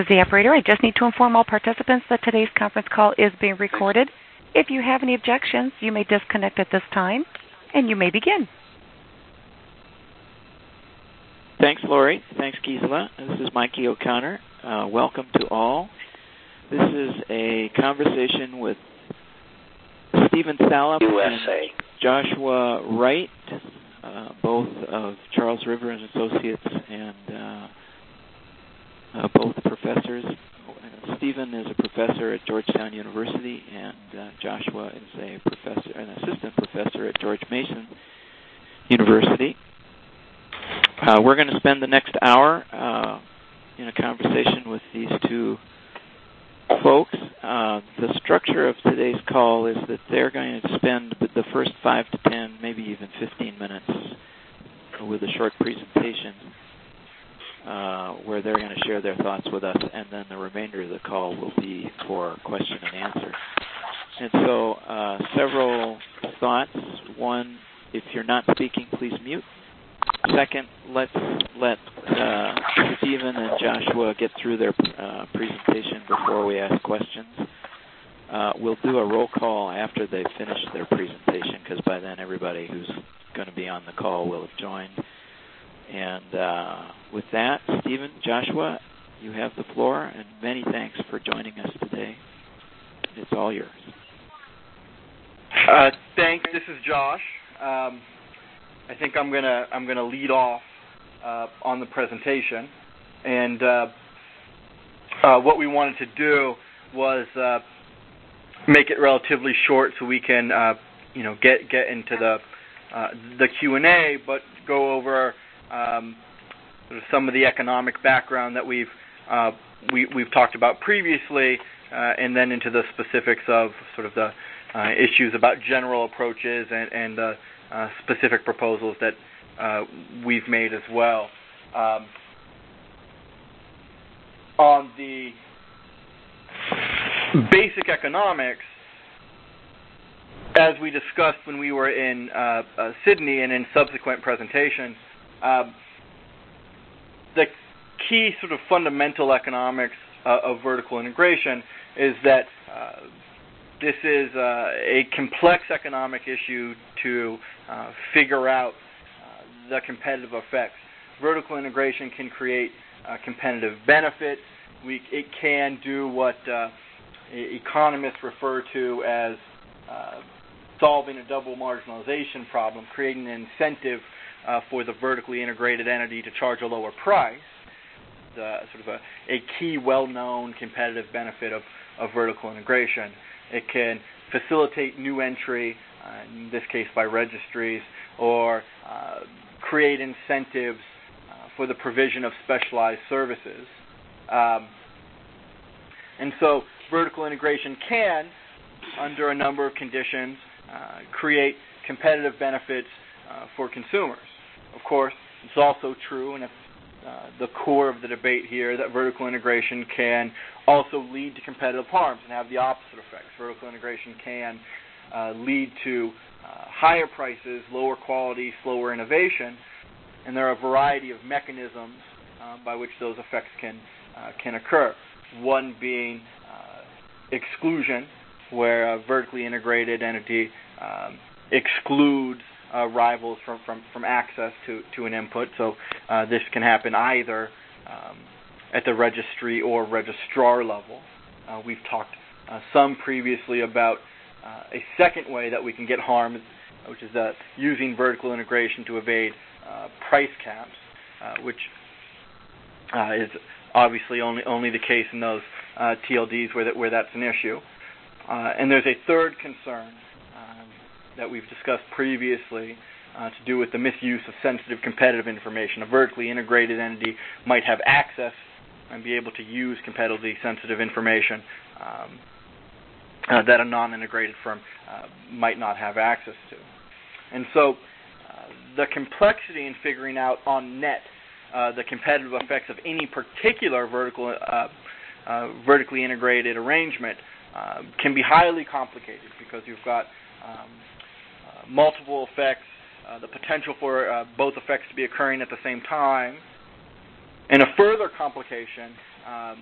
The operator, I just need to inform all participants that today's conference call is being recorded. If you have any objections, you may disconnect at this time, and you may begin. Thanks, Lori. Thanks, Gisela. This is Mikey O'Connor. Welcome to all. This is a conversation with Stephen Salop USA. And Joshua Wright, both of Charles River and Associates, and both professors. Stephen is a professor at Georgetown University, and Joshua is an assistant professor at George Mason University. We're going to spend the next hour in a conversation with these two folks. The structure of today's call is that they're going to spend the first 5 to 10, maybe even 15 minutes with a short presentation where they're going to share their thoughts with us, and then the remainder of the call will be for question and answer. And so several thoughts. One, if you're not speaking, please mute. Second, let's let Stephen and Joshua get through their presentation before we ask questions. We'll do a roll call after they've finished their presentation, because by then everybody who's going to be on the call will have joined. And with that, Stephen, Joshua, you have the floor, and many thanks for joining us today. It's all yours. Thanks. This is Josh. I think I'm gonna lead off on the presentation, and what we wanted to do was make it relatively short so we can get into the Q&A, but go over sort of some of the economic background that we've talked about previously, and then into the specifics of sort of the issues about general approaches and specific proposals that we've made as well. On the basic economics, as we discussed when we were in Sydney and in subsequent presentations, the key sort of fundamental economics of vertical integration is that this is a complex economic issue to figure out the competitive effects. Vertical integration can create competitive benefits. It can do what economists refer to as solving a double marginalization problem, creating an incentive for the vertically integrated entity to charge a lower price. Sort of a key, well-known competitive benefit of vertical integration. It can facilitate new entry, in this case by registries, or create incentives for the provision of specialized services. And so vertical integration can, under a number of conditions, create competitive benefits for consumers. Of course, it's also true, and it's the core of the debate here, that vertical integration can also lead to competitive harms and have the opposite effects. Vertical integration can lead to higher prices, lower quality, slower innovation, and there are a variety of mechanisms by which those effects can occur. One being exclusion, where a vertically integrated entity excludes rivals from access to an input. So this can happen either at the registry or registrar level. We've talked some previously about a second way that we can get harmed, which is using vertical integration to evade price caps, which is obviously only the case in those TLDs where that's an issue. And there's a third concern that we've discussed previously to do with the misuse of sensitive competitive information. A vertically integrated entity might have access and be able to use competitively sensitive information that a non-integrated firm might not have access to. And so the complexity in figuring out on net the competitive effects of any particular vertically integrated arrangement can be highly complicated, because you've got multiple effects, the potential for both effects to be occurring at the same time. And a further complication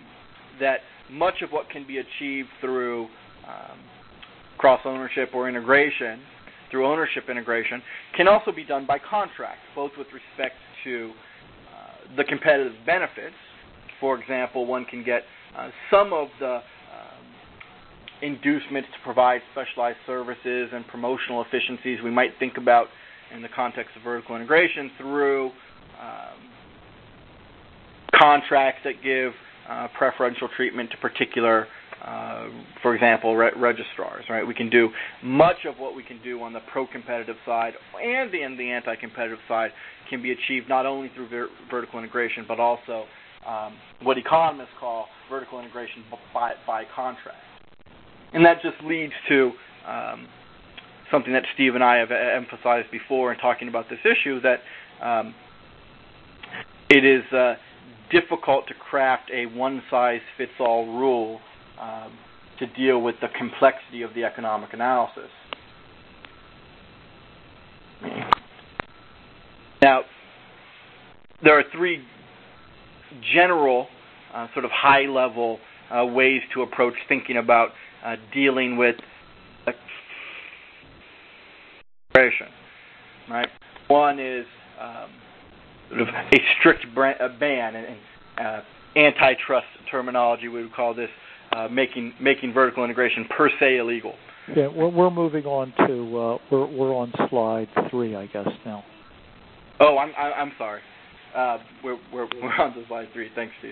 that much of what can be achieved through cross-ownership or integration, through ownership integration, can also be done by contract, both with respect to the competitive benefits. For example, one can get some of the inducements to provide specialized services and promotional efficiencies we might think about in the context of vertical integration through contracts that give preferential treatment to particular, for example, registrars. Right? We can do much of what we can do on the pro-competitive side and the anti-competitive side can be achieved not only through vertical integration, but also what economists call vertical integration by contract. And that just leads to something that Steve and I have emphasized before in talking about this issue, that it is difficult to craft a one-size-fits-all rule to deal with the complexity of the economic analysis. Now, there are three general sort of high-level ways to approach thinking about dealing with integration. Right? One is sort of a strict ban, and antitrust terminology we would call this making vertical integration per se illegal. Yeah, we're moving on to we're on slide 3, I guess now. Oh, I'm sorry. We're on to slide 3. Thanks, Steve.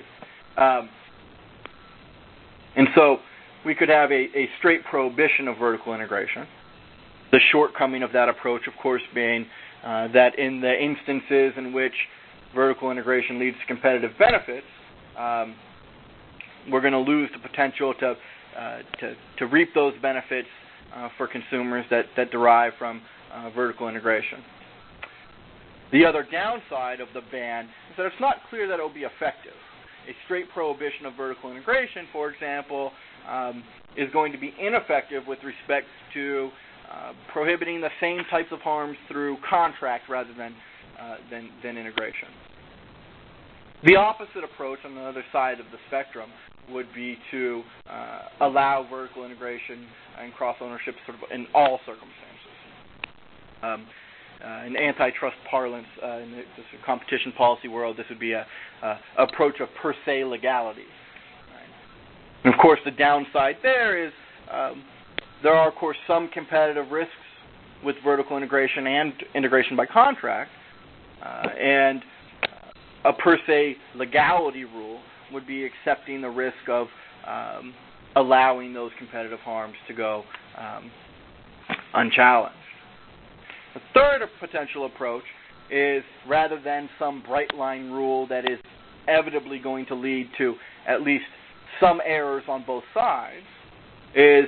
And so we could have a straight prohibition of vertical integration. The shortcoming of that approach, of course, being that in the instances in which vertical integration leads to competitive benefits, we're going to lose the potential to reap those benefits for consumers that derive from vertical integration. The other downside of the ban is that it's not clear that it will be effective. A straight prohibition of vertical integration, for example, is going to be ineffective with respect to prohibiting the same types of harms through contract rather than integration. The opposite approach on the other side of the spectrum would be to allow vertical integration and cross-ownership sort of in all circumstances. In antitrust parlance, in the competition policy world, this would be a approach of per se legality. Right? And of course, the downside there is there are, of course, some competitive risks with vertical integration and integration by contract, and a per se legality rule would be accepting the risk of allowing those competitive harms to go unchallenged. The third potential approach is, rather than some bright line rule that is inevitably going to lead to at least some errors on both sides, is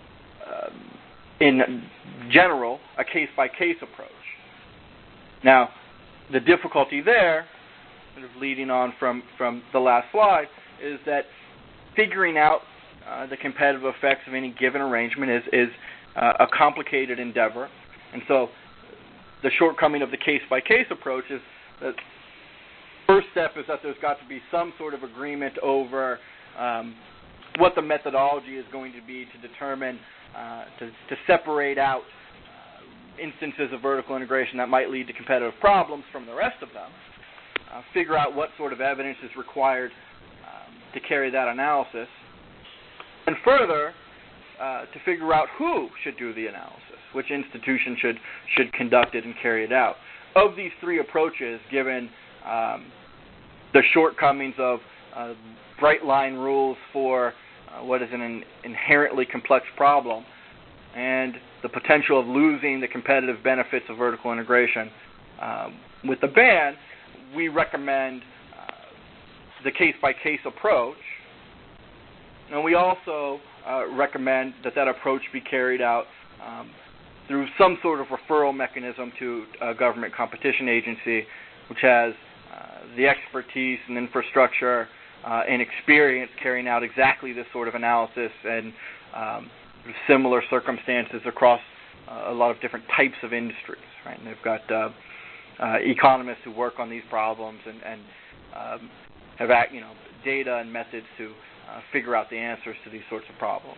in general a case-by-case approach. Now, the difficulty there, sort of leading on from the last slide, is that figuring out the competitive effects of any given arrangement is a complicated endeavor. And so the shortcoming of the case-by-case approach is that first step is that there's got to be some sort of agreement over what the methodology is going to be to determine, to separate out instances of vertical integration that might lead to competitive problems from the rest of them, figure out what sort of evidence is required to carry that analysis, and further, to figure out who should do the analysis, which institution should conduct it and carry it out. Of these three approaches, given the shortcomings of bright line rules for what is an inherently complex problem, and the potential of losing the competitive benefits of vertical integration, with the ban, we recommend the case-by-case approach, and we also recommend that approach be carried out through some sort of referral mechanism to a government competition agency, which has the expertise and infrastructure and experience carrying out exactly this sort of analysis and similar circumstances across a lot of different types of industries. Right? And they've got economists who work on these problems and have data and methods to figure out the answers to these sorts of problems.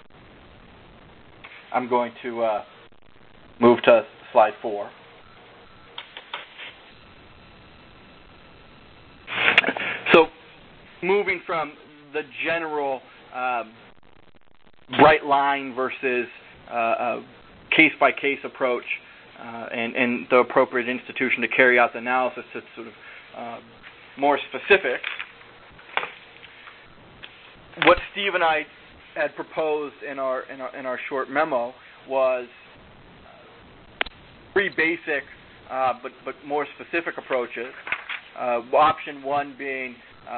I'm going to move to slide 4. So, moving from the general bright line versus case-by-case approach and the appropriate institution to carry out the analysis to sort of more specific, what Steve and I had proposed in our short memo was 3 basic but more specific approaches. Option 1 being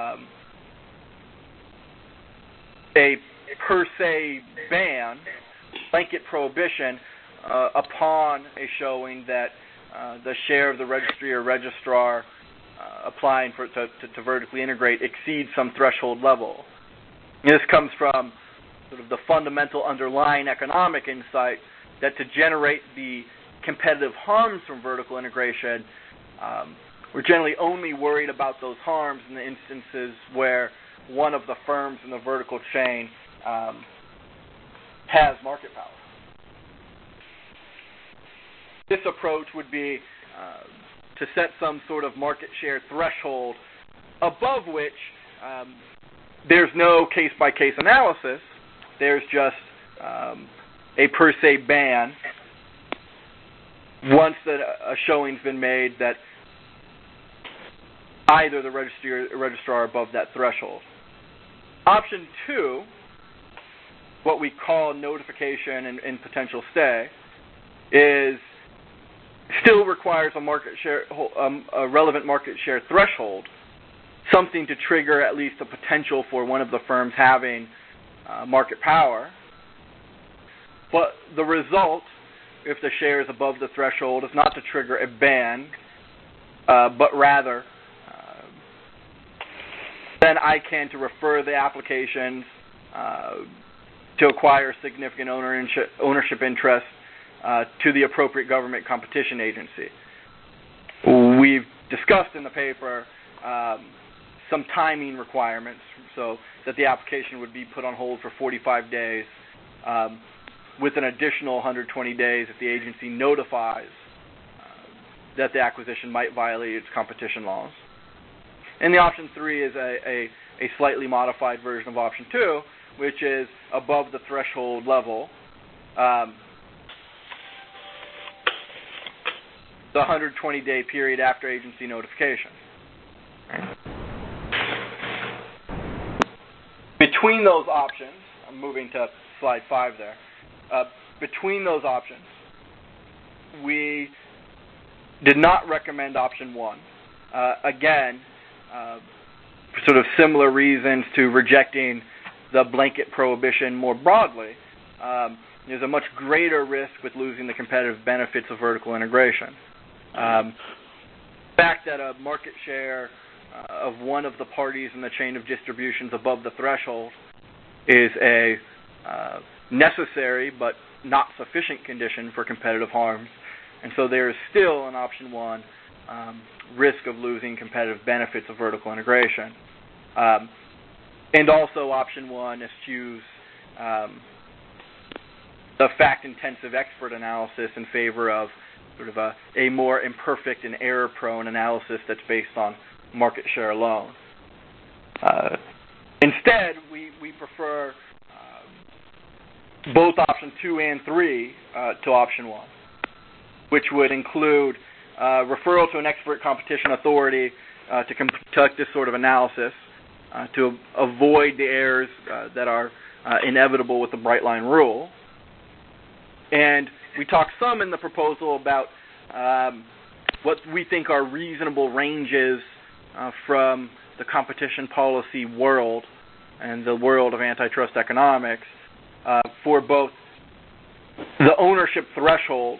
a per se ban, blanket prohibition upon a showing that the share of the registry or registrar applying to vertically integrate exceeds some threshold level. This comes from sort of the fundamental underlying economic insight that to generate the competitive harms from vertical integration, we're generally only worried about those harms in the instances where one of the firms in the vertical chain has market power. This approach would be to set some sort of market share threshold above which there's no case-by-case analysis. There's just a per se ban once that a showing's been made that either the registry or registrar are above that threshold. Option 2, what we call notification and potential stay, is still requires a market share, a relevant market share threshold, something to trigger at least the potential for one of the firms having market power. But the result, if the share is above the threshold, is not to trigger a ban, but rather then ICANN to refer the applications to acquire significant ownership interest to the appropriate government competition agency. We've discussed in the paper some timing requirements, so that the application would be put on hold for 45 days with an additional 120 days if the agency notifies that the acquisition might violate its competition laws. And the option 3 is a slightly modified version of option 2, which is above the threshold level. The 120-day period after agency notification. Between those options, I'm moving to slide 5 there. Between those options, we did not recommend option 1. Again, for sort of similar reasons to rejecting the blanket prohibition more broadly. There's a much greater risk with losing the competitive benefits of vertical integration. The fact that a market share of one of the parties in the chain of distributions above the threshold is a necessary but not sufficient condition for competitive harms. And so there is still an option 1 risk of losing competitive benefits of vertical integration. And also option 1 eschews the fact-intensive expert analysis in favor of sort of a more imperfect and error-prone analysis that's based on market share alone. Instead, we prefer both option 2 and 3 to option 1, which would include referral to an expert competition authority to conduct this sort of analysis to avoid the errors that are inevitable with the bright line rule. And we talk some in the proposal about what we think are reasonable ranges from the competition policy world and the world of antitrust economics for both the ownership threshold,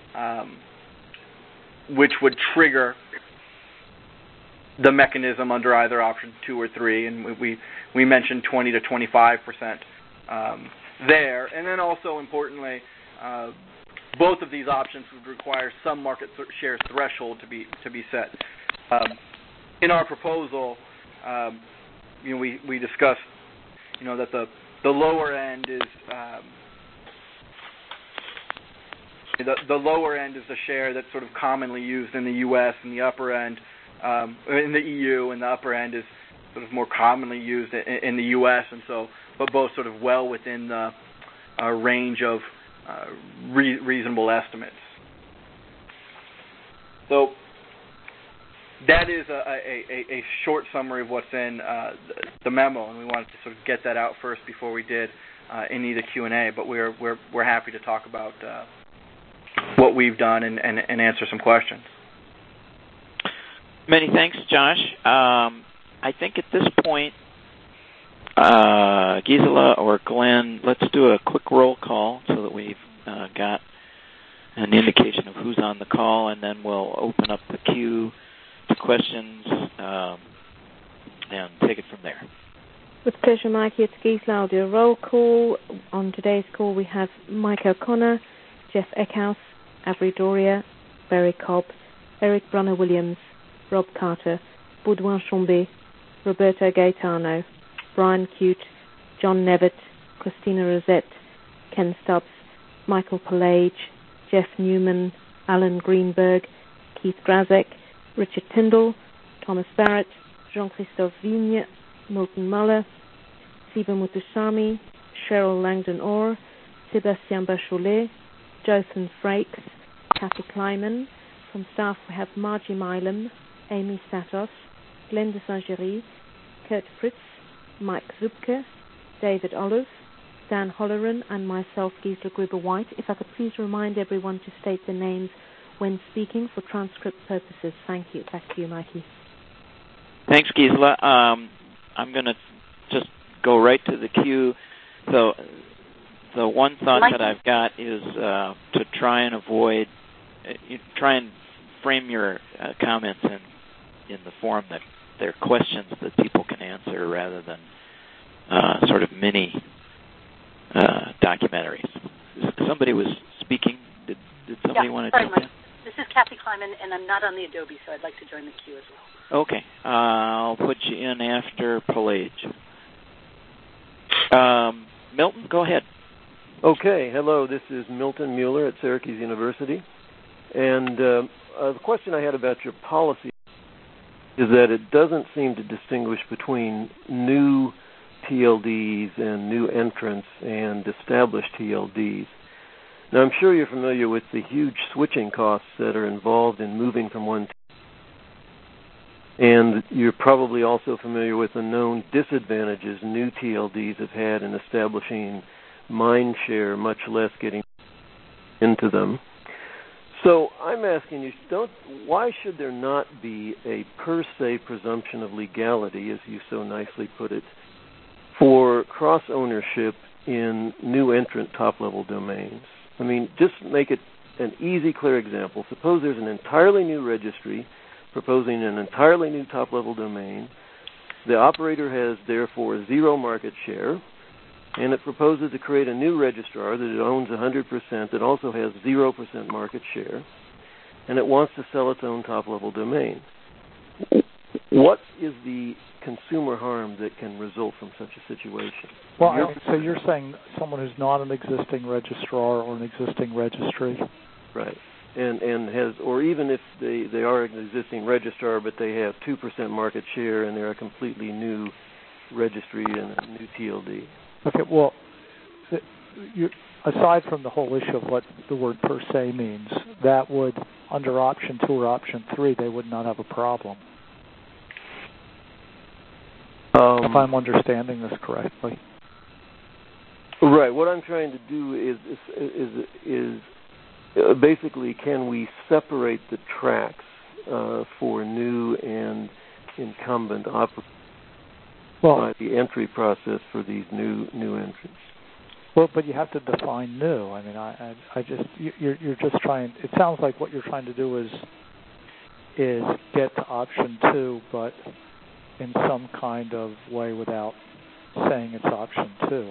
which would trigger the mechanism under either option 2 or 3, and we mentioned 20 to 25% there. And then also importantly, both of these options would require some market share threshold to be set. In our proposal, we discussed that the lower end is the lower end is the share that's sort of commonly used in the U.S. and the upper end in the EU, and the upper end is sort of more commonly used in the U.S. And so, but both sort of well within the range of reasonable estimates. So that is a short summary of what's in the memo, and we wanted to sort of get that out first before we did any of the Q&A. But we're happy to talk about what we've done and answer some questions. Many thanks, Josh. I think at this point, Gisela or Glenn, let's do a quick roll call so that we've got an indication of who's on the call, and then we'll open up the queue to questions and take it from there. With pleasure, Mikey. It's Gisela. I'll do a roll call. On today's call, we have Mike O'Connor, Jeff Eckhouse, Avery Doria, Barry Cobb, Eric Brunner-Williams, Rob Carter, Baudouin Chambé, Roberto Gaetano, Brian Cute, John Nevitt, Christina Rosette, Ken Stubbs, Michael Pallage, Jeff Newman, Alan Greenberg, Keith Grazek, Richard Tyndall, Thomas Barrett, Jean-Christophe Vigne, Milton Muller, Siba Mutusami, Cheryl Langdon-Orr, Sébastien Bacholet, Jothan Frakes, Kathy Kleiman. From staff we have Margie Milam, Amy Satos, Glenn de Saint-Géry, Kurt Fritz, Mike Zupke, David Olive, Dan Holleran, and myself, Gisela Gruber-White. If I could please remind everyone to state their names when speaking for transcript purposes. Thank you. Back to you, Mikey. Thanks, Gisela. I'm going to just go right to the queue. So the one thought that I've got is to try and avoid, try and frame your comments in the form that they're questions that people can answer rather than sort of mini documentaries. Somebody was speaking. Did somebody want to jump in? This is Kathy Kleiman, and I'm not on the Adobe, so I'd like to join the queue as well. Okay. I'll put you in after Pallage. Milton, go ahead. Okay. Hello, this is Milton Mueller at Syracuse University. And the question I had about your policy is that it doesn't seem to distinguish between new TLDs and new entrants and established TLDs. Now, I'm sure you're familiar with the huge switching costs that are involved in moving from one and you're probably also familiar with the known disadvantages new TLDs have had in establishing mind share, much less getting into them. So I'm asking you, why should there not be a per se presumption of legality, as you so nicely put it, for cross-ownership in new entrant top-level domains? I mean, just make it an easy, clear example. Suppose there's an entirely new registry proposing an entirely new top-level domain. The operator has, therefore, zero market share, and it proposes to create a new registrar that it owns 100% that also has 0% market share, and it wants to sell its own top-level domain. What is the consumer harm that can result from such a situation? Well, so you're saying someone who's not an existing registrar or an existing registry? Right. And has, or even if they are an existing registrar, but they have 2% market share and they're a completely new registry and a new TLD. Okay, well, aside from the whole issue of what the word per se means, that would, under option 2 or option 3, they would not have a problem. If I'm understanding this correctly. Right. What I'm trying to do is basically, can we separate the tracks for new and incumbent operators by the entry process for these new entrants? Well, but you have to define new. I mean, I just you're just trying. It sounds like what you're trying to do is get to option 2, but in some kind of way without saying it's option 2.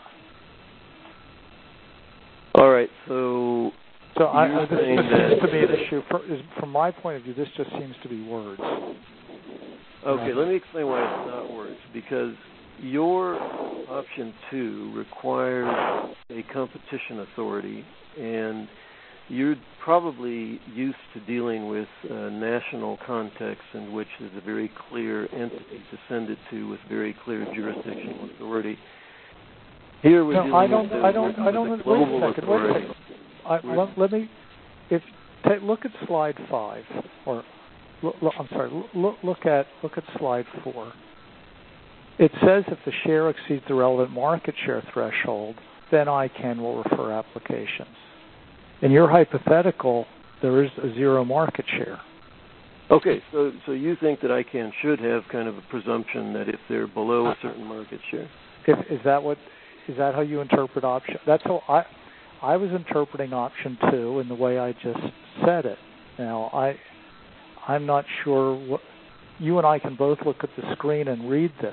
All right. So this seems to be an issue. From my point of view, this just seems to be words. Okay, let me explain why it's not words. Because your option 2 requires a competition authority, and you're probably used to dealing with national contexts in which there's a very clear entity to send it to with very clear jurisdictional authority. Here we're dealing with a global authority. Let me, look at slide 5, or look at slide 4. It says if the share exceeds the relevant market share threshold, then ICANN will refer applications. In your hypothetical, there is a zero market share. Okay, so you think that ICANN should have kind of a presumption that if they're below a certain market share? Is that how you interpret option? That's how I was interpreting option 2 in the way I just said it. Now I'm not sure what you and I can both look at the screen and read this.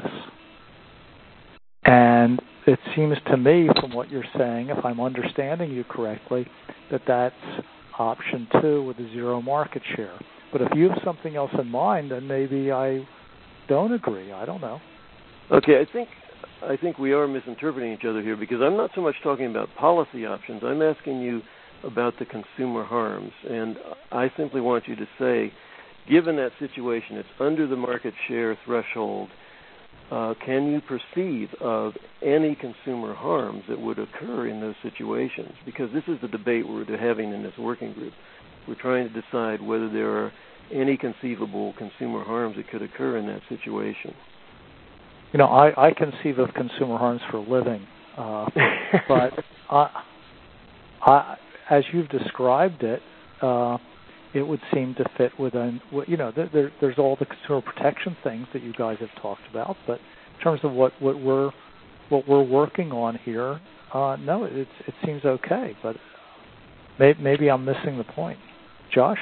And it seems to me from what you're saying, if I'm understanding you correctly, that that's option 2 with a zero market share. But if you have something else in mind, then maybe I don't agree. I don't know. Okay, I think we are misinterpreting each other here, because I'm not so much talking about policy options. I'm asking you about the consumer harms. And I simply want you to say, given that situation, it's under the market share threshold, can you perceive of any consumer harms that would occur in those situations? Because this is the debate we're having in this working group. We're trying to decide whether there are any conceivable consumer harms that could occur in that situation. You know, I conceive of consumer harms for a living, but as you've described it, it would seem to fit within, there's all the consumer protection things that you guys have talked about, but in terms of what we're working on here, no, it seems okay, but maybe I'm missing the point. Josh?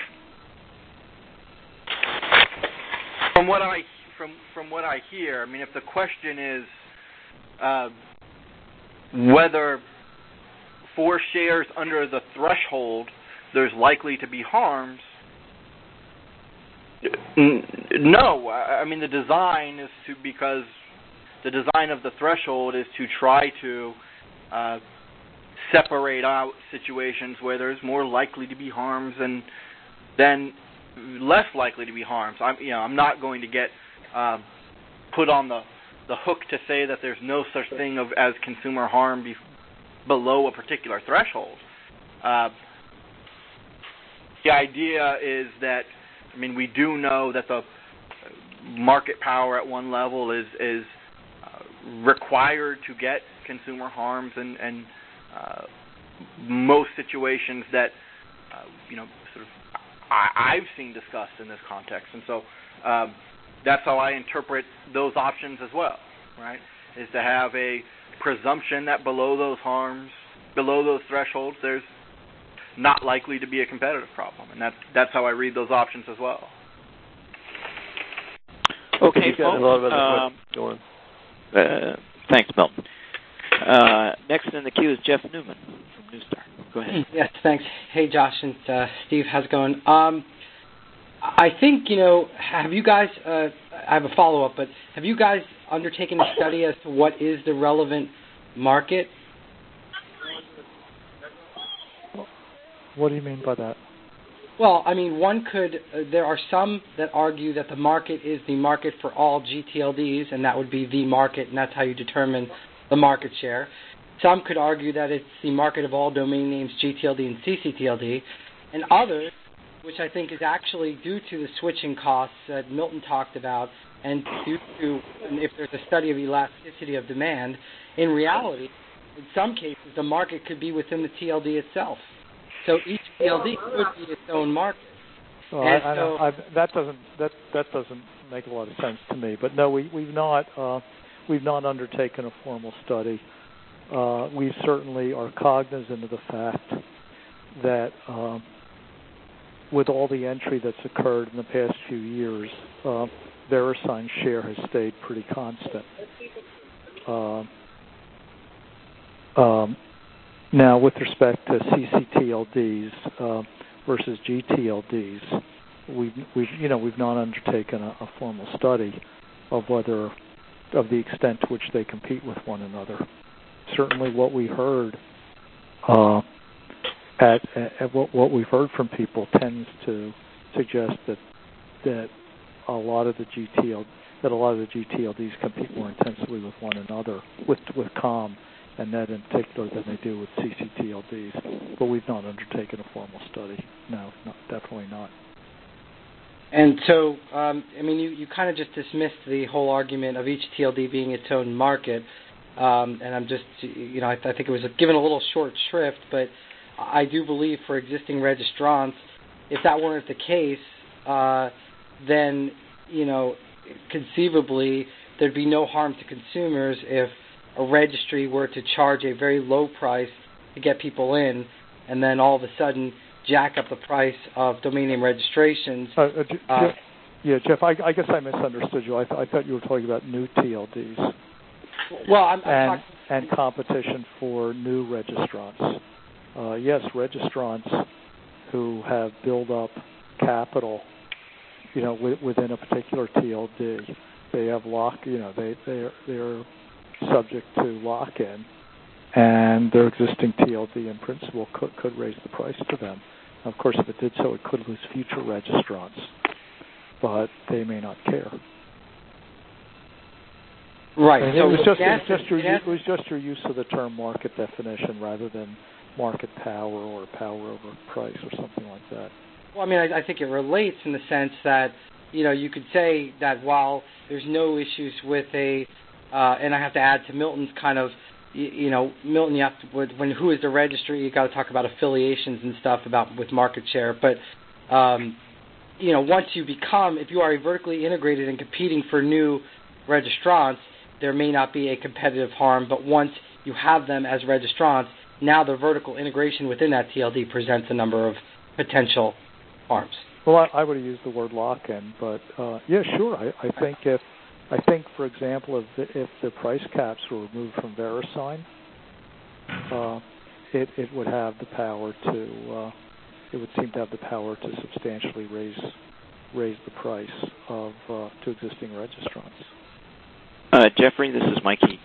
From what I hear, I mean, if the question is whether for shares under the threshold there's likely to be harms, no. I mean, the design of the threshold is to try to separate out situations where there's more likely to be harms and then less likely to be harms. I'm not going to get put on the hook to say that there's no such thing as consumer harm below a particular threshold. The idea is that, I mean, we do know that the market power at one level is required to get consumer harms, and most situations that I've seen discussed in this context, and so that's how I interpret those options as well. Right, is to have a presumption that below those harms, below those thresholds, there's not likely to be a competitive problem, and that's how I read those options as well. Okay, folks. Go on. Thanks, Milton. Next in the queue is Jeff Newman from Newstar. Go ahead. Yes, thanks. Hey, Josh and Steve, how's it going? I think, have you guys, I have a follow-up, but have you guys undertaken a study as to what is the relevant market? What do you mean by that? Well, I mean, there are some that argue that the market is the market for all GTLDs, and that would be the market, and that's how you determine the market share. Some could argue that it's the market of all domain names GTLD and CCTLD, and others, which I think is actually due to the switching costs that Milton talked about, and due to, if there's a study of elasticity of demand, in reality, in some cases, the market could be within the TLD itself. So each TLD could be its own market. Well, that doesn't make a lot of sense to me. But no, we've not undertaken a formal study. We certainly are cognizant of the fact that with all the entry that's occurred in the past few years, VeriSign's share has stayed pretty constant. Now, with respect to CCTLDs versus GTLDs, we've not undertaken a formal study of whether the extent to which they compete with one another. Certainly, what we heard what we've heard from people tends to suggest that a lot of the GTLDs compete more intensely with one another, with COM and NET in particular, than they do with CCTLDs. But we've not undertaken a formal study. No, definitely not. And so, you kind of just dismissed the whole argument of each TLD being its own market, and I'm just, I think it was given a little short shrift, but I do believe for existing registrants, if that weren't the case, then, conceivably there'd be no harm to consumers if a registry were to charge a very low price to get people in, and then all of a sudden jack up the price of domain name registrations. Jeff, I guess I misunderstood you. I thought you were talking about new TLDs. Well, and competition for new registrants. Yes, registrants who have built up capital, within a particular TLD, they have they're subject to lock-in, and their existing TLD in principle could raise the price to them. Of course, if it did so, it could lose future registrants, but they may not care. Right. And it was just your use of the term market definition rather than market power or power over price or something like that. Well, I think it relates in the sense that, you could say that while there's no issues with and I have to add to Milton's kind of, Milton, you have to, who is the registry, you got to talk about affiliations and stuff with market share. But, once if you are vertically integrated and competing for new registrants, there may not be a competitive harm. But once you have them as registrants, now the vertical integration within that TLD presents a number of potential harms. Well, I would have used the word lock-in, but yeah, sure. I think, for example, if the price caps were removed from VeriSign, it would have the power to. It would seem to have the power to substantially raise the price to existing registrants. Jeffrey, this is Mikey.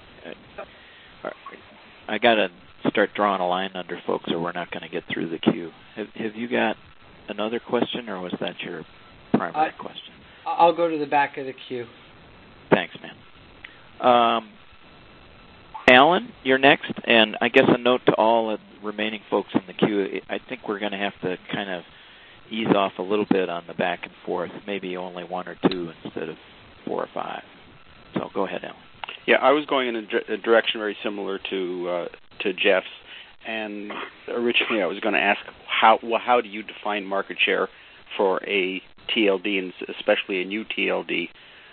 I got to start drawing a line under folks, or we're not going to get through the queue. Have you got another question, or was that your primary question? I'll go to the back of the queue. Thanks, man. Alan, you're next, and I guess a note to all the remaining folks in the queue. I think we're going to have to kind of ease off a little bit on the back and forth, maybe only one or two instead of 4 or 5. So go ahead, Alan. Yeah, I was going in a direction very similar to Jeff's, and originally I was going to ask how do you define market share for a TLD, and especially a new TLD?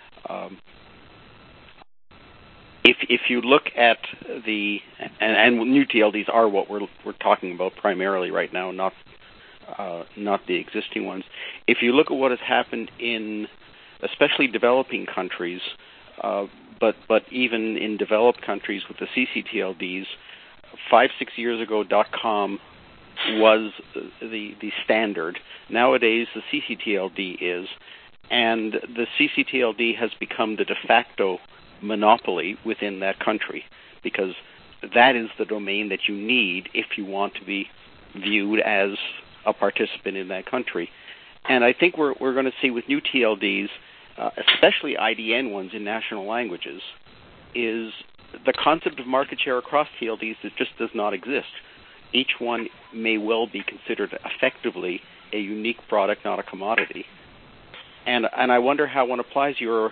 If you look at and new TLDs are what we're talking about primarily right now, not the existing ones. If you look at what has happened in especially developing countries, but even in developed countries with the CCTLDs, 5-6 years ago, .com was the standard. Nowadays, the CCTLD is, and the CCTLD has become the de facto monopoly within that country, because that is the domain that you need if you want to be viewed as a participant in that country. And I think we're going to see with new TLDs, especially IDN ones in national languages, is the concept of market share across TLDs that just does not exist. Each one may well be considered effectively a unique product, not a commodity. And I wonder how one applies your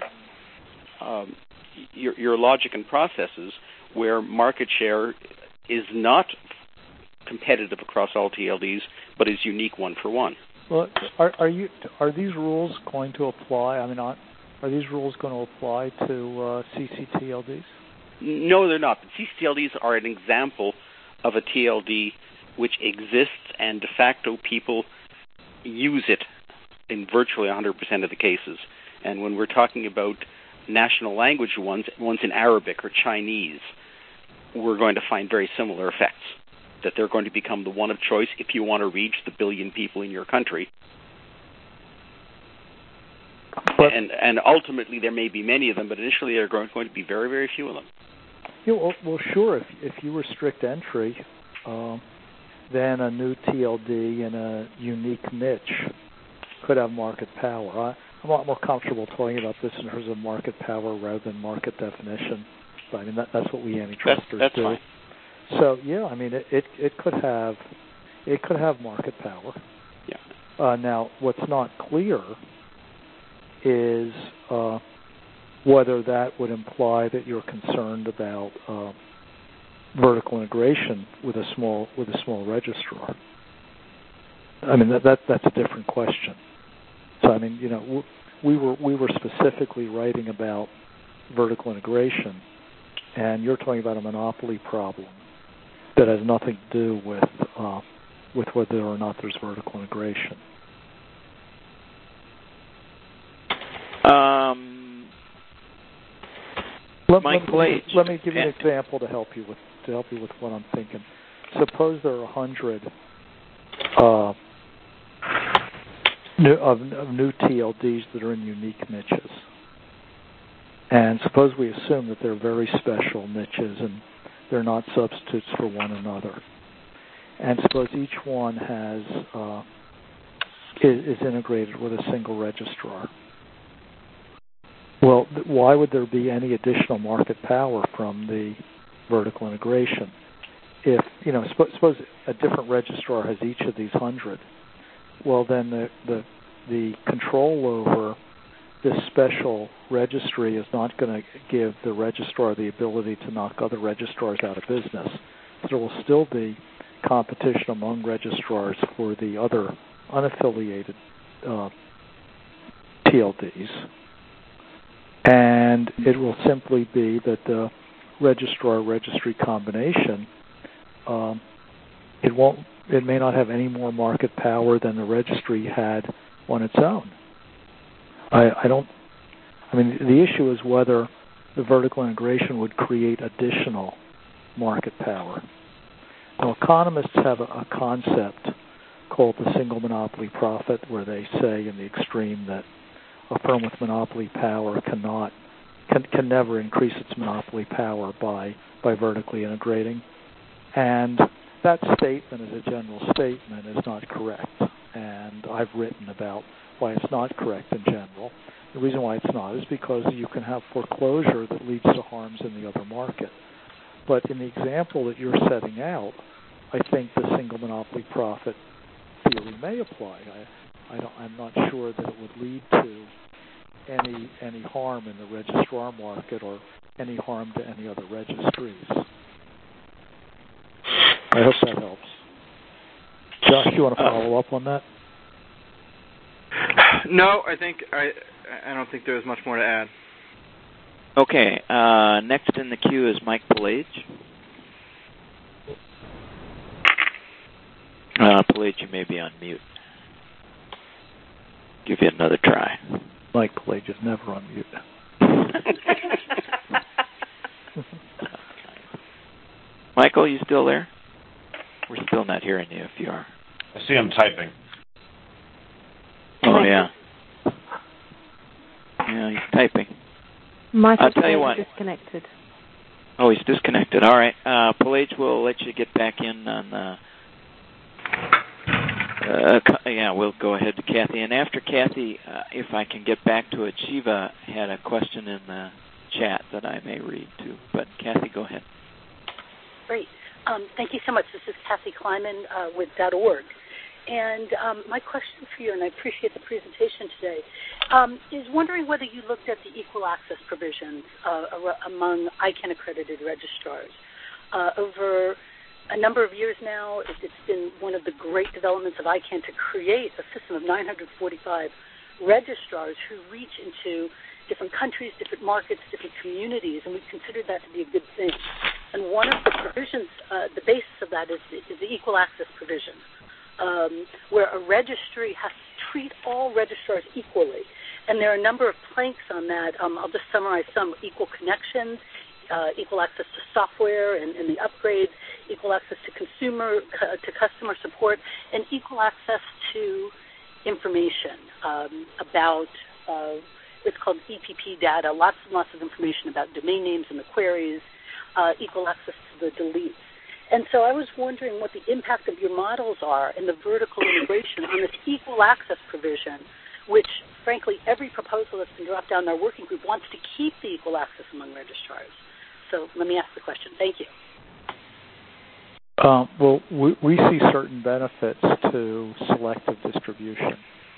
logic and processes where market share is not competitive across all TLDs, but is unique one for one. Well, are these rules going to apply? Are these rules going to apply to CCTLDs? No, they're not. The CCTLDs are an example of a TLD which exists, and de facto people use it in virtually 100% of the cases. And when we're talking about national language ones in Arabic or Chinese, we're going to find very similar effects, that they're going to become the one of choice if you want to reach the billion people in your country. And ultimately there may be many of them, but initially there are going to be very, very few of them. Yeah, well, sure. If you restrict entry, then a new TLD in a unique niche could have market power. I'm a lot more comfortable talking about this in terms of market power rather than market definition. So, I mean, that's what we antitrusters that's do. Fine. So yeah, I mean, it could have market power. Yeah. Now, what's not clear is whether that would imply that you're concerned about vertical integration with a small registrar. I mean, that's a different question. So I mean, we were specifically writing about vertical integration, and you're talking about a monopoly problem that has nothing to do with whether or not there's vertical integration. Let me give you an example to help you with what I'm thinking. Suppose there are 100 new TLDs that are in unique niches, and suppose we assume that they're very special niches and they're not substitutes for one another, and suppose each one is integrated with a single registrar. Well, why would there be any additional market power from the vertical integration? If, suppose a different registrar has each of these 100, well, then the control over this special registry is not going to give the registrar the ability to knock other registrars out of business. There will still be competition among registrars for the other unaffiliated TLDs. And it will simply be that the registrar-registry combination, it may not have any more market power than the registry had on its own. The issue is whether the vertical integration would create additional market power. Now, economists have a concept called the single monopoly profit, where they say in the extreme that a firm with monopoly power can never increase its monopoly power by vertically integrating. And that statement as a general statement is not correct. And I've written about why it's not correct in general. The reason why it's not is because you can have foreclosure that leads to harms in the other market. But in the example that you're setting out, I think the single monopoly profit theory may apply. I'm not sure that it would lead to any harm in the registrar market or any harm to any other registries. I hope that helps. Josh, you want to follow up on that? No, I don't think there's much more to add. Okay. Next in the queue is Mike Pelage. Pelage, you may be on mute. Give you another try. Mike Pelage is never on mute. Michael, you still there? We're still not hearing you if you are. I see him typing. Oh, yeah. Yeah, he's typing. Michael's I'll tell you what. Disconnected. Oh, he's disconnected. All right. Pelage, we'll let you get back in on the... we'll go ahead to Kathy. And after Kathy, if I can get back to it, Shiva had a question in the chat that I may read too. But Kathy, go ahead. Great. Thank you so much. This is Kathy Kleiman with .org. And my question for you, and I appreciate the presentation today, is wondering whether you looked at the equal access provisions among ICANN-accredited registrars. Over a number of years now, it's been one of the great developments of ICANN to create a system of 945 registrars who reach into different countries, different markets, different communities, and we've considered that to be a good thing. And one of the provisions, the basis of that is the equal access provision, where a registry has to treat all registrars equally. And there are a number of planks on that. I'll just summarize some: equal connections, equal access to software and the upgrades, equal access to customer support, and equal access to information about it's called EPP data, lots and lots of information about domain names and the queries, equal access to the deletes. And so I was wondering what the impact of your models are in the vertical integration on this equal access provision, which, frankly, every proposal that's been dropped down in our working group wants to keep the equal access among registrars. So let me ask the question. Thank you. Well, we see certain benefits to selective distribution.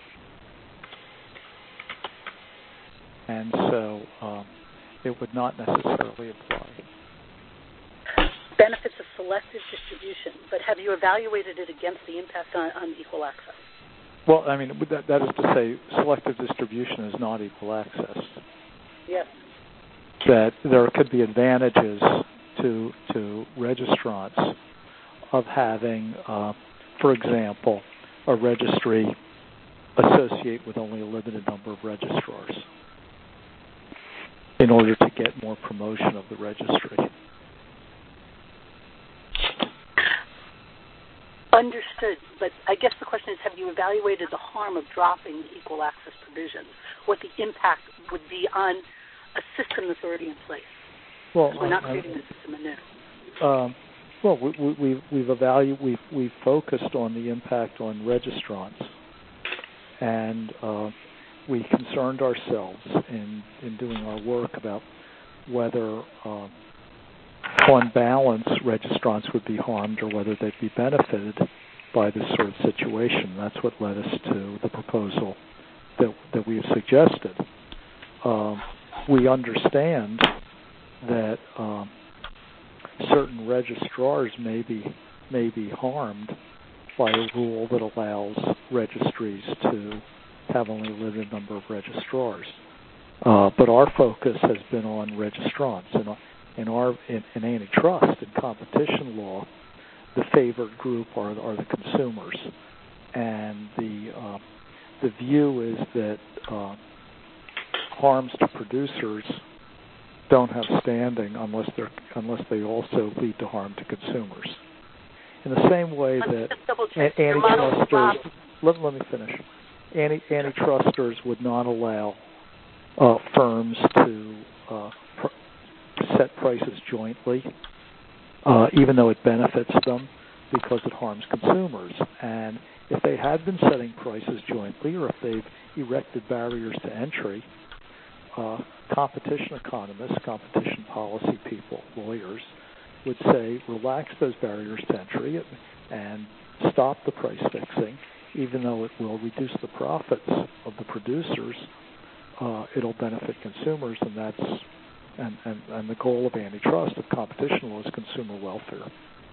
And so it would not necessarily apply. Benefits of selective distribution, but have you evaluated it against the impact on equal access? Well, I mean, that is to say, selective distribution is not equal access. Yes. That there could be advantages to registrants of having, for example, a registry associate with only a limited number of registrars in order to get more promotion of the registry. Understood, but I guess the question is, have you evaluated the harm of dropping the equal access provisions? What the impact would be on a system that's already in place? Well, we're not creating the system anew. Well, we've focused on the impact on registrants, and we concerned ourselves in doing our work about whether, on balance, registrants would be harmed or whether they'd be benefited by this sort of situation. That's what led us to the proposal that we have suggested. We understand that certain registrars may be harmed by a rule that allows registries to have only a limited number of registrars. But our focus has been on registrants. In antitrust and competition law, the favored group are the consumers, and the view is that harms to producers don't have standing unless they also lead to harm to consumers. In the same way that antitrusters, let me finish. Antitrusters would not allow firms to set prices jointly, even though it benefits them, because it harms consumers. And if they had been setting prices jointly, or if they've erected barriers to entry, competition economists, competition policy people, lawyers, would say relax those barriers to entry and stop the price fixing, even though it will reduce the profits of the producers. It'll benefit consumers, and that's and the goal of antitrust, of competition law, is consumer welfare.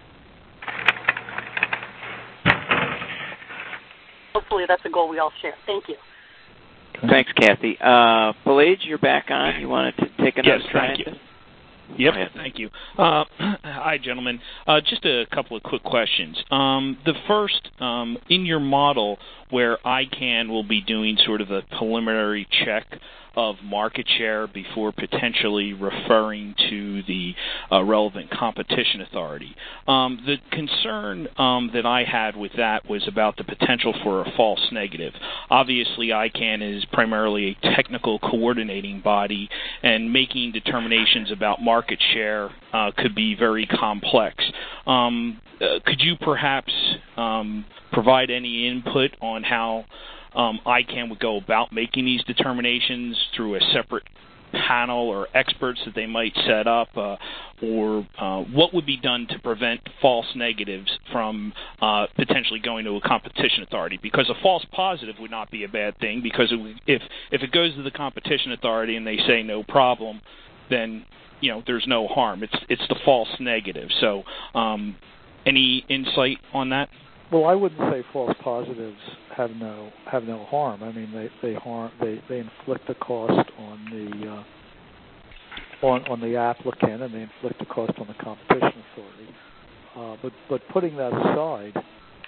Hopefully that's a goal we all share. Thank you. Okay. Thanks, Kathy. Palage, you're back on. You wanted to take another try at this? Yep, thank you. Hi, gentlemen. Just a couple of quick questions. The first, in your model where ICANN will be doing sort of a preliminary check of market share before potentially referring to the relevant competition authority. The concern that I had with that was about the potential for a false negative. Obviously, ICANN is primarily a technical coordinating body, and making determinations about market share could be very complex. Could you perhaps provide any input on how ICANN would go about making these determinations through a separate panel or experts that they might set up, or what would be done to prevent false negatives from potentially going to a competition authority? Because a false positive would not be a bad thing, because if it goes to the competition authority and they say no problem, then there's no harm. It's the false negative. So any insight on that? Well, I wouldn't say false positives have no harm. I mean, they inflict a cost on the applicant, and they inflict a cost on the competition authority. But putting that aside,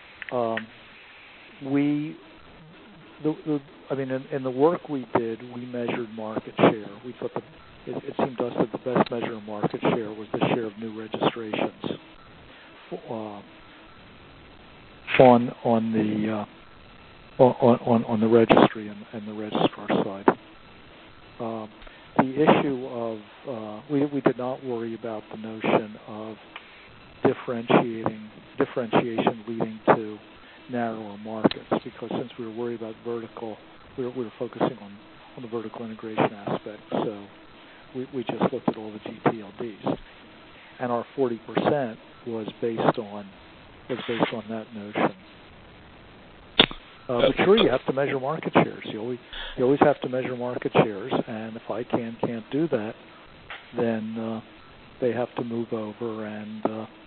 in the work we did, we measured market share. We thought it seemed to us that the best measure of market share was the share of new registrations on the registry and the registrar side. The issue of we did not worry about the notion of differentiation leading to narrower markets, because since we were worried about vertical, we were focusing on the vertical integration aspect. So we just looked at all the GTLDs, and our 40% was based on that notion. But sure, you have to measure market shares. You always have to measure market shares, and if ICANN can't do that, then they have to move over and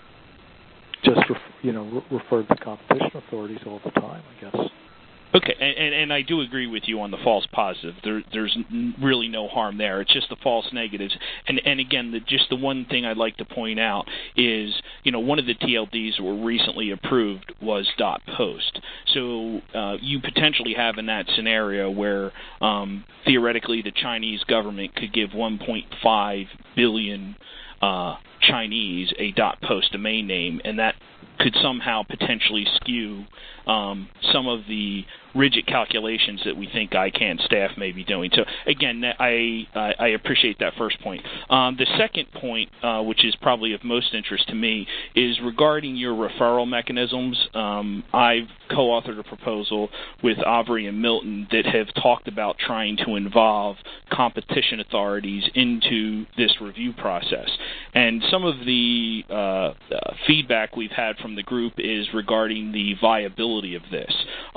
just refer to competition authorities all the time, I guess. Okay, and I do agree with you on the false positive. There's really no harm there. It's just the false negatives. And again, just the one thing I'd like to point out is, one of the TLDs that were recently approved was .post. So you potentially have in that scenario where theoretically the Chinese government could give 1.5 billion Chinese a .post domain name, and that could somehow potentially skew some of the rigid calculations that we think ICANN staff may be doing. So again, I appreciate that first point. The second point, which is probably of most interest to me, is regarding your referral mechanisms. I've co-authored a proposal with Avery and Milton that have talked about trying to involve competition authorities into this review process. And some of the feedback we've had from the group is regarding the viability of this.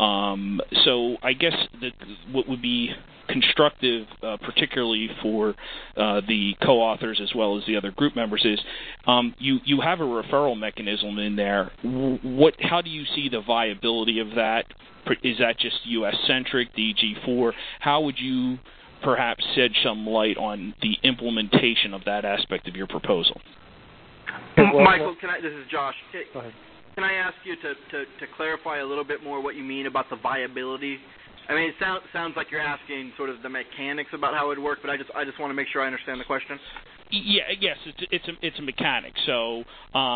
So I guess what would be constructive, particularly for the co-authors as well as the other group members, is you have a referral mechanism in there. How do you see the viability of that? Is that just U.S.-centric, DG4? How would you perhaps shed some light on the implementation of that aspect of your proposal? Michael, this is Josh. Go ahead. Can I ask you to clarify a little bit more what you mean about the viability? I mean, it sounds like you're asking sort of the mechanics about how it would work, but I just want to make sure I understand the question. Yes, it's a mechanic. So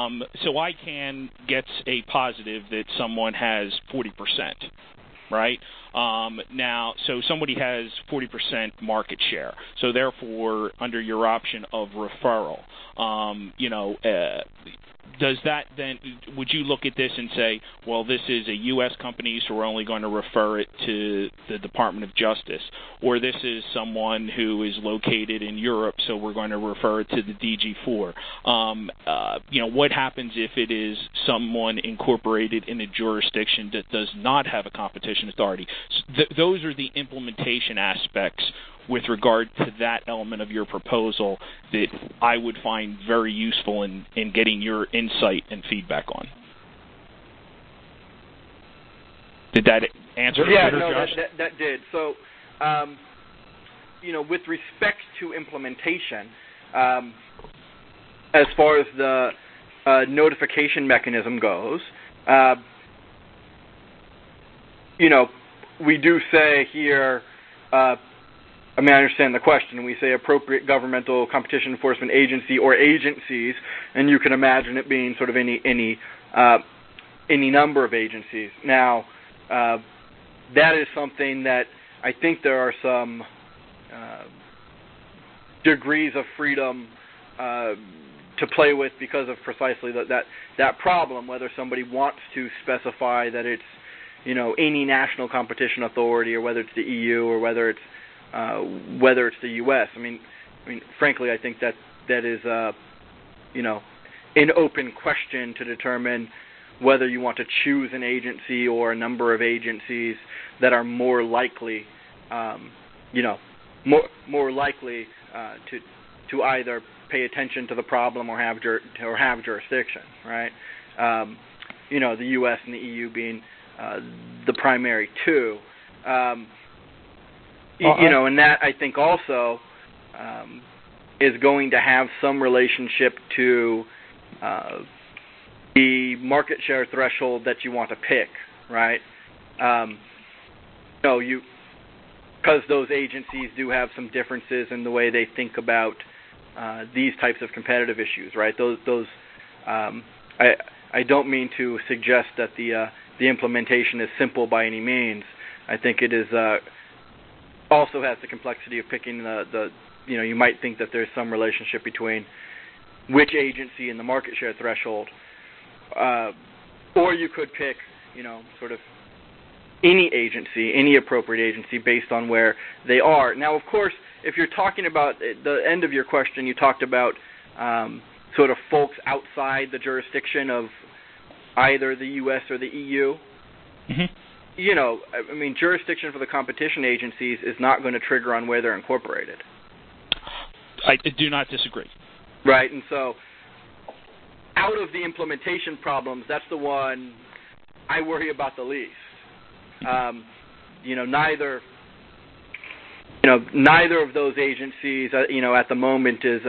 ICANN gets a positive that someone has 40%, right? Now, so somebody has 40% market share. So therefore, under your option of referral, does that then, would you look at this and say, well, this is a U.S. company, so we're only going to refer it to the Department of Justice, or this is someone who is located in Europe, so we're going to refer it to the DG4? What happens if it is someone incorporated in a jurisdiction that does not have a competition authority? So those are the implementation aspects with regard to that element of your proposal that I would find very useful in getting your insight and feedback on. Did that answer? Yeah, no, that did. So, with respect to implementation, as far as the notification mechanism goes, we do say here, I understand the question. We say appropriate governmental competition enforcement agency or agencies, and you can imagine it being sort of any number of agencies. Now, that is something that I think there are some degrees of freedom to play with because of precisely that problem, whether somebody wants to specify that it's any national competition authority, or whether it's the EU, or whether it's the U.S. I mean, frankly, I think that is an open question to determine whether you want to choose an agency or a number of agencies that are more likely, more likely to either pay attention to the problem or have jurisdiction, right? The U.S. and the EU being the primary two. And that, I think, also is going to have some relationship to the market share threshold that you want to pick, right? Because those agencies do have some differences in the way they think about these types of competitive issues, right? I don't mean to suggest that the implementation is simple by any means. I think it is also has the complexity of picking the you might think that there's some relationship between which agency and the market share threshold, or you could pick, sort of any agency, any appropriate agency based on where they are. Now, of course, if you're talking about the end of your question, you talked about sort of folks outside the jurisdiction of either the U.S. or the EU. Mm-hmm. Jurisdiction for the competition agencies is not going to trigger on where they're incorporated. I do not disagree. Right, and so out of the implementation problems, that's the one I worry about the least. Neither of those agencies, at the moment is,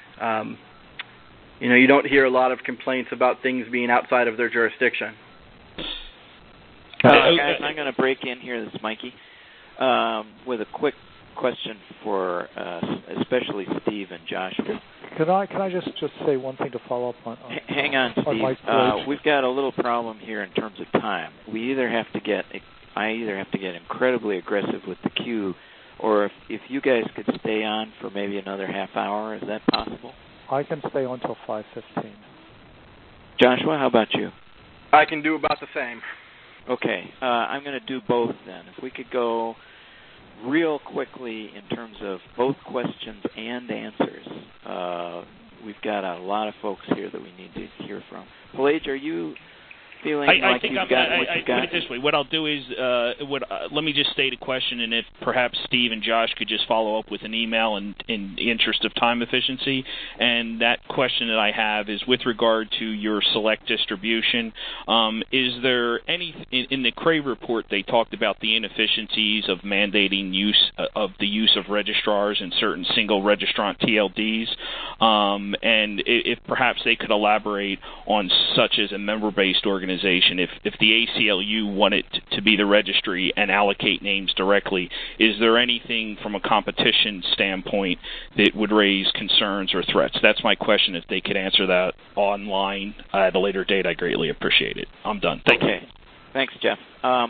you don't hear a lot of complaints about things being outside of their jurisdiction. Guys, I'm going to break in here. This is Mikey with a quick question for especially Steve and Joshua. Can I just say one thing to follow up on? Hang on, Steve. We've got a little problem here in terms of time. I either have to get incredibly aggressive with the queue, or if you guys could stay on for maybe another half hour, is that possible? I can stay on until 5:15. Joshua, how about you? I can do about the same. Okay, I'm going to do both then. If we could go real quickly in terms of both questions and answers. We've got a lot of folks here that we need to hear from. Paige, are you feeling like you've got what you got? Put it this way. What I'll do is, let me just state a question, and if perhaps Steve and Josh could just follow up with an email in the interest of time efficiency. And that question that I have is with regard to your select distribution. Is there any, in the Cray report, they talked about the inefficiencies of mandating use of registrars in certain single registrant TLDs, and if perhaps they could elaborate on such as a member-based organization. If the ACLU wanted to be the registry and allocate names directly, is there anything from a competition standpoint that would raise concerns or threats? That's my question. If they could answer that online at a later date, I greatly appreciate it. I'm done. Thank you. Thanks, Jeff.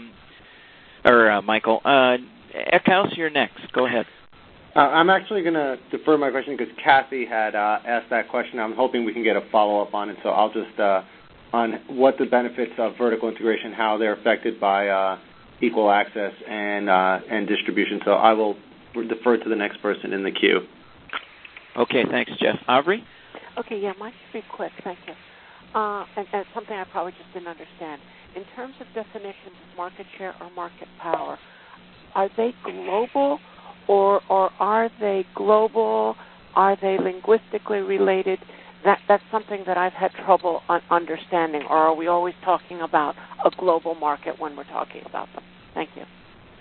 Michael. Eckhouse, you're next. Go ahead. I'm actually going to defer my question because Kathy had asked that question. I'm hoping we can get a follow-up on it, so I'll just... on what the benefits of vertical integration, how they're affected by equal access and distribution. So I will defer to the next person in the queue. Okay, thanks, Jeff. Aubrey? Okay, mine should be quick. Thank you. And something I probably just didn't understand. In terms of definitions of market share or market power, are they global or are they global? Are they linguistically related? That's something that I've had trouble understanding. Or are we always talking about a global market when we're talking about them? Thank you.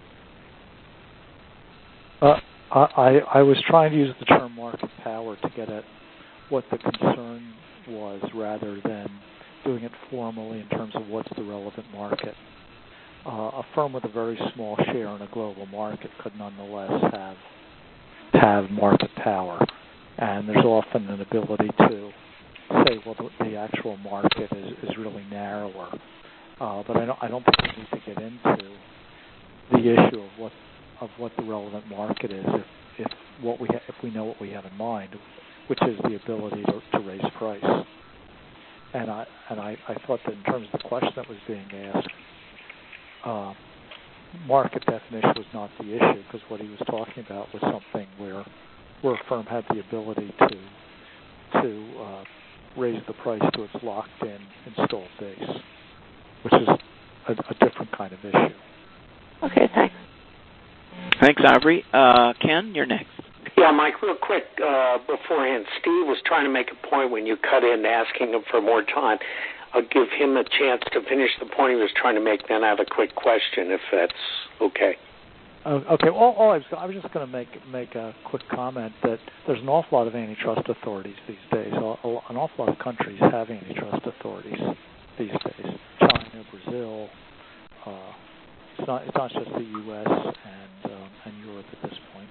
I was trying to use the term market power to get at what the concern was rather than doing it formally in terms of what's the relevant market. A firm with a very small share in a global market could nonetheless have market power. And there's often an ability to say, well, the actual market is really narrower. But I don't think we need to get into the issue of what the relevant market is if we know what we have in mind, which is the ability to raise price. And I thought that in terms of the question that was being asked, market definition was not the issue, because what he was talking about was something where a firm had the ability to raise the price to its locked-in installed base, which is a different kind of issue. Okay, thanks. Thanks, Aubrey. Ken, you're next. Yeah, Mike, real quick beforehand, Steve was trying to make a point when you cut in asking him for more time. I'll give him a chance to finish the point he was trying to make, then I have a quick question, if that's okay. Okay. Well, I was just going to make a quick comment that there's an awful lot of antitrust authorities these days. An awful lot of countries have antitrust authorities these days. China, Brazil. It's not just the U.S. and Europe at this point.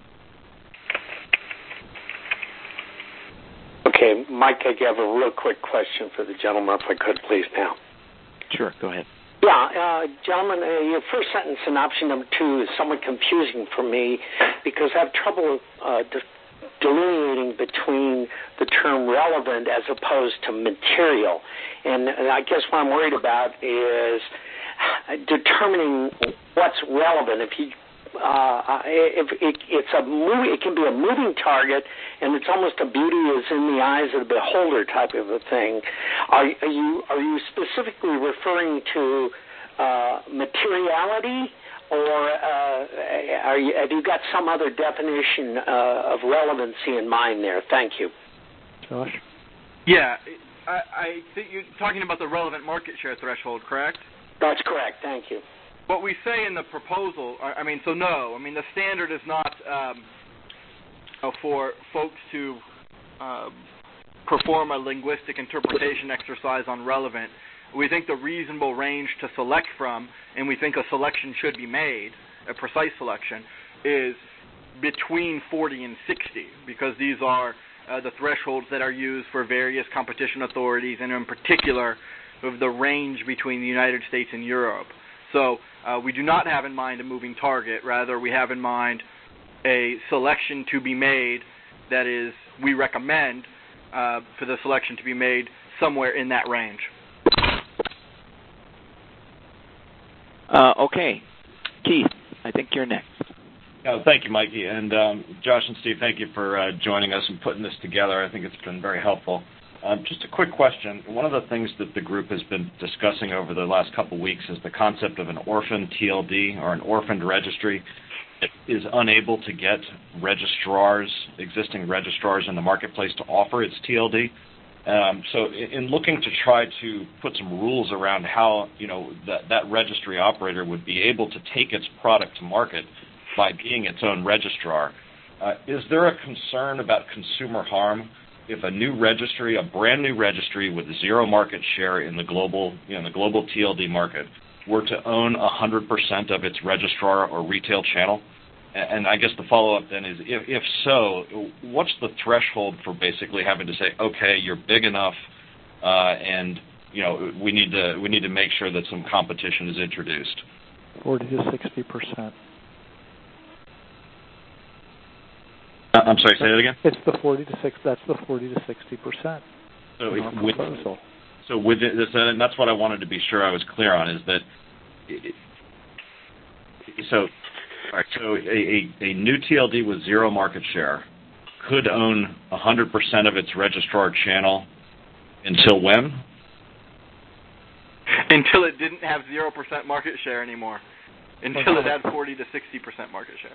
Okay, Mike, I have a real quick question for the gentleman, if I could, please, now. Sure, go ahead. Yeah, gentlemen, your first sentence in option number 2 is somewhat confusing for me because I have trouble delineating between the term relevant as opposed to material. And I guess what I'm worried about is determining what's relevant. If it's a movie, it can be a moving target, and it's almost a beauty is in the eyes of the beholder type of a thing. Are you specifically referring to materiality, or have you got some other definition of relevancy in mind there? Thank you. Josh? Yeah, I think you're talking about the relevant market share threshold, correct? That's correct. Thank you. What we say in the proposal, the standard is not for folks to perform a linguistic interpretation exercise on relevant. We think the reasonable range to select from, and we think a selection should be made, a precise selection, is between 40 and 60, because these are the thresholds that are used for various competition authorities, and in particular, of the range between the United States and Europe. So we do not have in mind a moving target. Rather, we have in mind a selection to be made that is, we recommend for the selection to be made somewhere in that range. Okay. Keith, I think you're next. Thank you, Mikey. And Josh and Steve, thank you for joining us and putting this together. I think it's been very helpful. Just a quick question. One of the things that the group has been discussing over the last couple of weeks is the concept of an orphan TLD, or an orphaned registry. It is unable to get existing registrars in the marketplace to offer its TLD. So in looking to try to put some rules around how that registry operator would be able to take its product to market by being its own registrar, is there a concern about consumer harm if a new registry, a brand new registry with zero market share in the global TLD market, were to own 100% of its registrar or retail channel? And I guess the follow-up then is, if so, what's the threshold for basically having to say, okay, you're big enough, and we need to make sure that some competition is introduced? 40 to 60%. I'm sorry, say that again? It's the 40 to 6. That's the 40 to 60%. So with it, and that's what I wanted to be sure I was clear on, is that a new TLD with zero market share could own 100% of its registrar channel until when? Until it didn't have 0% market share anymore. Until it had 40 to 60% market share.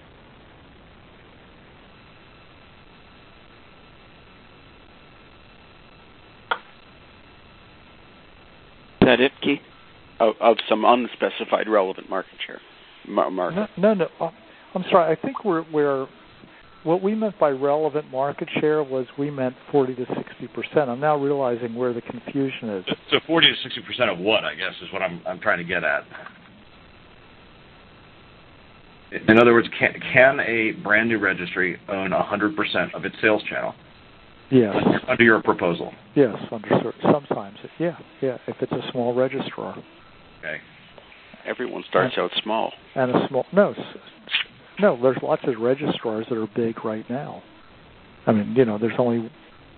Is that it, Keith? Of some unspecified relevant market share. Market. No. I'm sorry. I think we're what we meant by relevant market share was we meant 40 to 60%. I'm now realizing where the confusion is. So 40 to 60% of what, I guess, is what I'm trying to get at. In other words, can a brand new registry own 100% of its sales channel? Yes. Under your proposal? Yes, sometimes. Yeah. If it's a small registrar. Okay. Everyone starts out small. And no, there's lots of registrars that are big right now. I mean, there's only,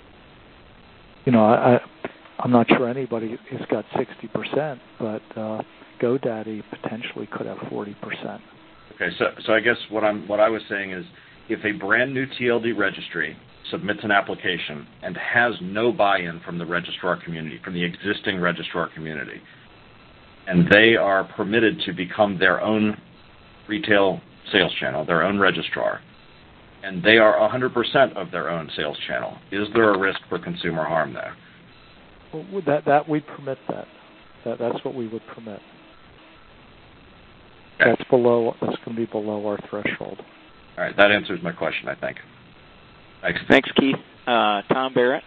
I'm not sure anybody has got 60%, but GoDaddy potentially could have 40%. Okay, so I guess what I was saying is, if a brand new TLD registry submits an application and has no buy-in from the registrar community, from the existing registrar community, and they are permitted to become their own retail sales channel, their own registrar, and they are 100% of their own sales channel, is there a risk for consumer harm there? Well, that we'd permit that. That's what we would permit. Okay. That's going to be below our threshold. All right, that answers my question, I think. Thanks, Keith. Tom Barrett.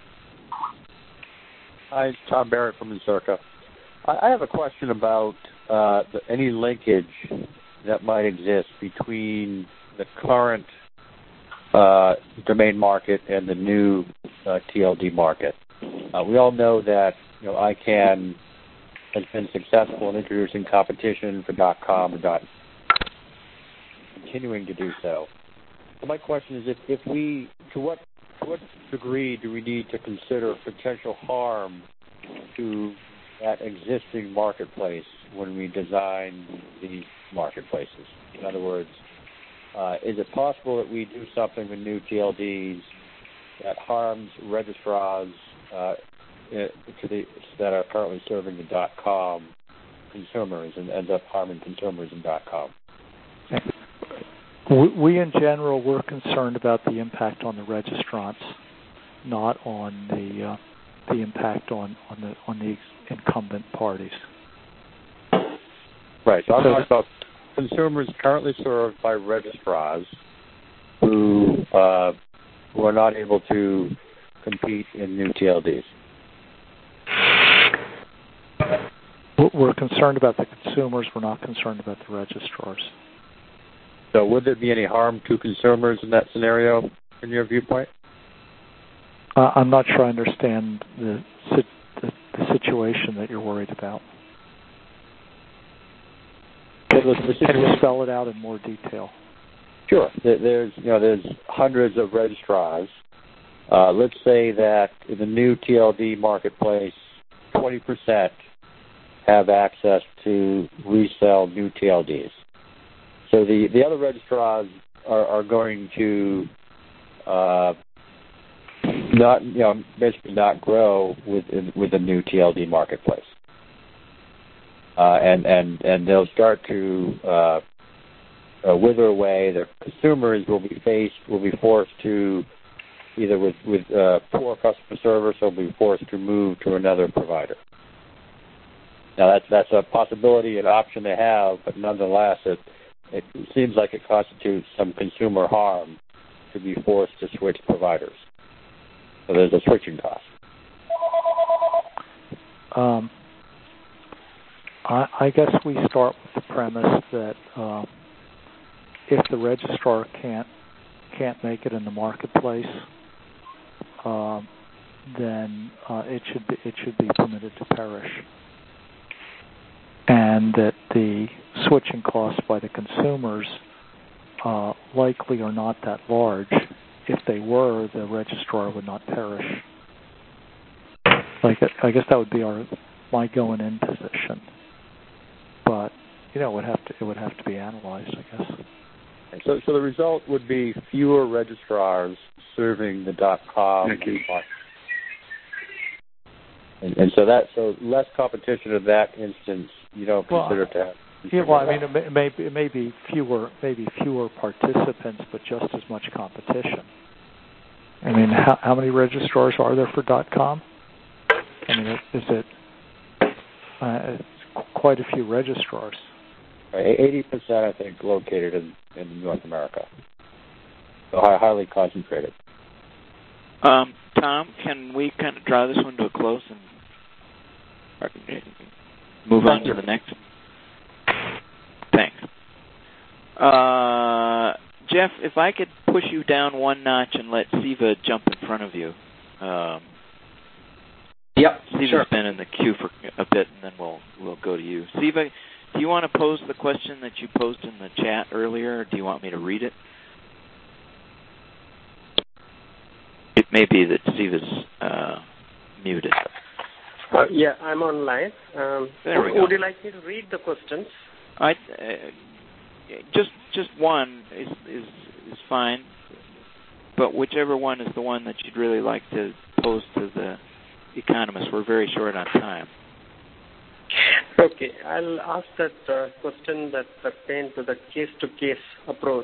Hi, Tom Barrett from Encirca. I have a question about any linkage that might exist between the current domain market and the new TLD market. We all know that ICANN has been successful in introducing competition for .com and continuing to do so. So my question is, if we, to what degree do we need to consider potential harm to that existing marketplace when we design these marketplaces? In other words, is it possible that we do something with new TLDs that harms registrars that are currently serving the .com consumers and ends up harming consumers in .com? We in general, we're concerned about the impact on the registrants, not on the impact on the incumbent parties. Right. So I'm talking about consumers currently served by registrars who are not able to compete in new TLDs. We're concerned about the consumers. We're not concerned about the registrars. So would there be any harm to consumers in that scenario, in your viewpoint? I'm not sure I understand the situation that you're worried about. Can you spell it out in more detail? Sure. There's hundreds of registrars. Let's say that in the new TLD marketplace, 20% have access to resell new TLDs. So the other registrars are going to basically not grow with the new TLD marketplace, and they'll start to wither away. The consumers will be forced to either with poor customer service or will be forced to move to another provider. Now that's a possibility, an option they have, but nonetheless it seems like it constitutes some consumer harm to be forced to switch providers. So there's a switching cost. I guess we start with the premise that if the registrar can't make it in the marketplace, then it should be permitted to perish, and that the switching costs by the consumers likely are not that large. If they were, the registrar would not perish. I guess that would be my going in position, but it would have to be analyzed, I guess. So the result would be fewer registrars serving the .com market. And so less competition in that instance you don't consider to have. Yeah, well, I mean, it may be fewer participants, but just as much competition. I mean, how many registrars are there for .com? I mean, it's quite a few registrars. 80%, I think, located in North America. So highly concentrated. Tom, can we kind of draw this one to a close and move on to the next? Thanks. Jeff, if I could push you down one notch and let Siva jump in front of you. Yep, Siva's sure. been in the queue for a bit, and then we'll go to you. Siva, do you want to pose the question that you posed in the chat earlier, or do you want me to read it? It may be that Siva's muted. Yeah, I'm online. There we go. Would you like me to read the questions? Just one is fine, but whichever one is the one that you'd really like to pose to the economists. We're very short on time. Okay, I'll ask that question that pertains to the case-to-case approach.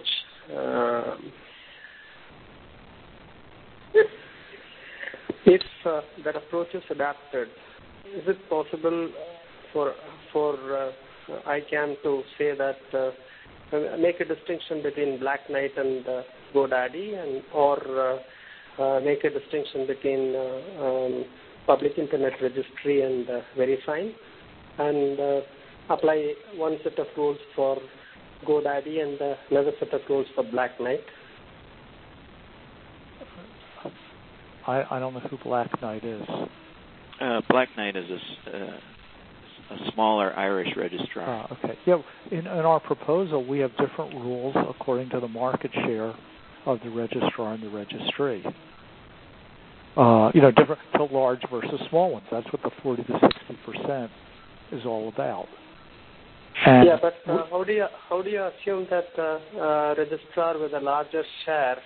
If that approach is adapted, is it possible for ICANN to say that make a distinction between Black Knight and GoDaddy, or make a distinction between Public Internet Registry and Verifine, and apply one set of rules for GoDaddy and another set of rules for Black Knight? I don't know who Black Knight is. Black Knight is smaller Irish registrar. Okay. Yeah. In our proposal, we have different rules according to the market share of the registrar and the registry. Different to large versus small ones. That's what the 40 to 60% is all about. And yeah, but how do you assume that a registrar with a larger share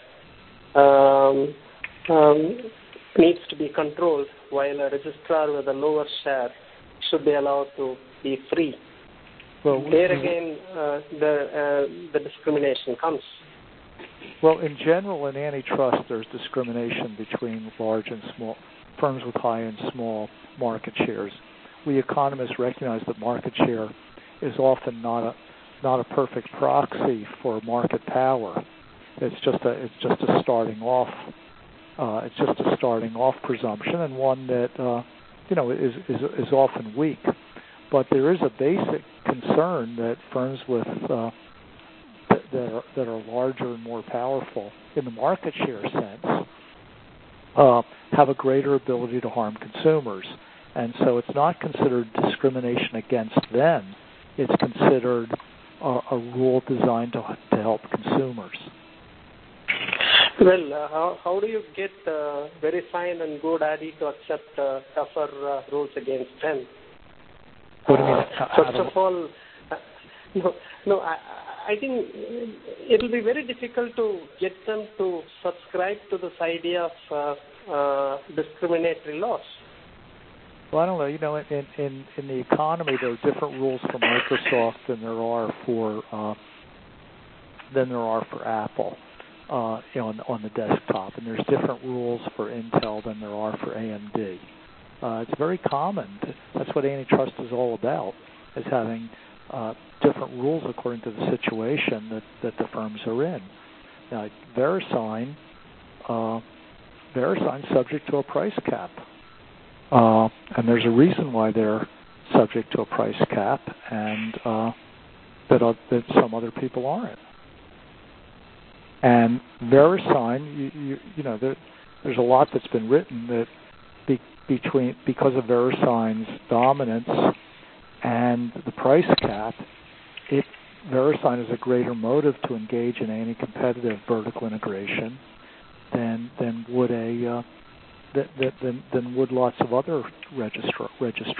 needs to be controlled, while a registrar with a lower share should be allowed to be free? Well, there again, the discrimination comes. Well, in general, in antitrust, there's discrimination between large and small firms with high and small market shares. We economists recognize that market share is often not a perfect proxy for market power. It's just a starting off. It's just a starting off presumption, and one that is often weak. But there is a basic concern that firms with that are larger and more powerful in the market share sense have a greater ability to harm consumers. And so it's not considered discrimination against them. It's considered a rule designed to help consumers. Well, how do you get VeriSign and GoDaddy to accept tougher rules against them? What do you mean? First of all, I think it will be very difficult to get them to subscribe to this idea of discriminatory laws. Well, I don't know. In the economy, there are different rules for Microsoft than there are for Apple on the desktop, and there's different rules for Intel than there are for AMD. It's very common. That's what antitrust is all about: is having different rules according to the situation that the firms are in. Now, VeriSign's subject to a price cap. And there's a reason why they're subject to a price cap, and that some other people aren't. And VeriSign, there's a lot that's been written that because of VeriSign's dominance and the price cap, VeriSign is a greater motive to engage in anti-competitive vertical integration than would lots of other registries.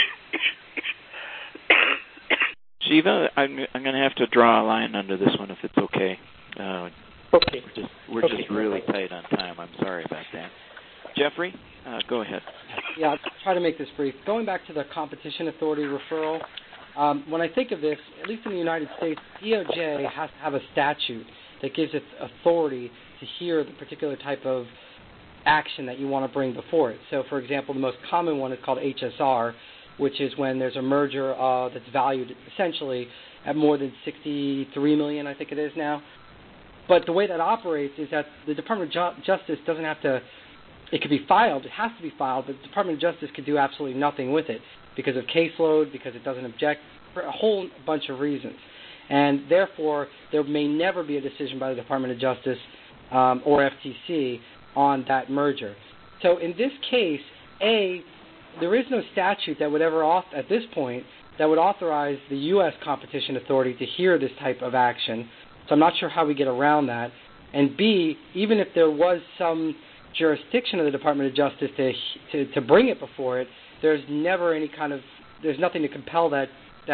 Shiva, I'm going to have to draw a line under this one if it's okay. Okay. We're just really tight on time. I'm sorry about that. Jeffrey, go ahead. Yeah, I'll try to make this brief. Going back to the competition authority referral, when I think of this, at least in the United States, DOJ has to have a statute that gives it authority to hear the particular type of action that you want to bring before it. So, for example, the most common one is called HSR, which is when there's a merger that's valued essentially at more than $63 million, I think it is now. But the way that operates is that the Department of Justice doesn't have to, it could be filed, it has to be filed, but the Department of Justice could do absolutely nothing with it because of caseload, because it doesn't object, for a whole bunch of reasons. And therefore, there may never be a decision by the Department of Justice or FTC on that merger. So in this case, there is no statute that would ever, at this point, that would authorize the U.S. Competition Authority to hear this type of action. So I'm not sure how we get around that. And B, even if there was some jurisdiction of the Department of Justice to bring it before it, there's nothing to compel that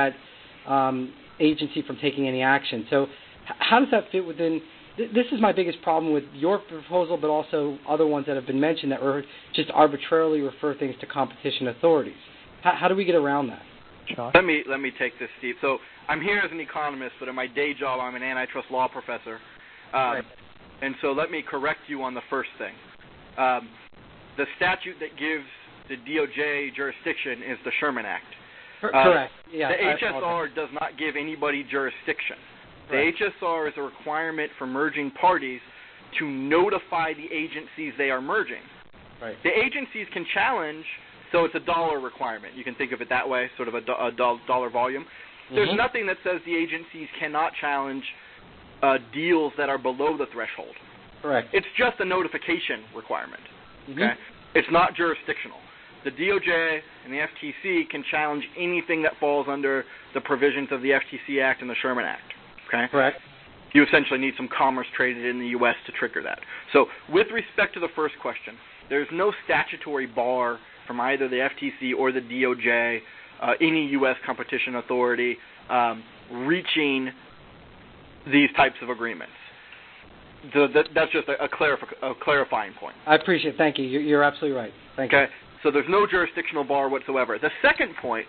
agency from taking any action. So how does that fit within? This is my biggest problem with your proposal, but also other ones that have been mentioned that were just arbitrarily refer things to competition authorities. How do we get around that? John? Let me take this, Steve. So I'm here as an economist, but in my day job, I'm an antitrust law professor. Right. And so let me correct you on the first thing. The statute that gives the DOJ jurisdiction is the Sherman Act. Correct. Yeah, the HSR does not give anybody jurisdiction. The HSR is a requirement for merging parties to notify the agencies they are merging. Right. The agencies can challenge, so it's a dollar requirement. You can think of it that way, sort of a dollar volume. There's nothing that says the agencies cannot challenge deals that are below the threshold. Correct. It's just a notification requirement. Okay? It's not jurisdictional. the DOJ and the FTC can challenge anything that falls under the provisions of the FTC Act and the Sherman Act. Okay? Correct. You essentially need some commerce traded in the U.S. to trigger that. So with respect to the first question, there's no statutory bar from either the FTC or the DOJ, any U.S. competition authority, reaching these types of agreements. So that's just a clarifying point. I appreciate it. Thank you. You're absolutely right. Thank you. So there's no jurisdictional bar whatsoever. The second point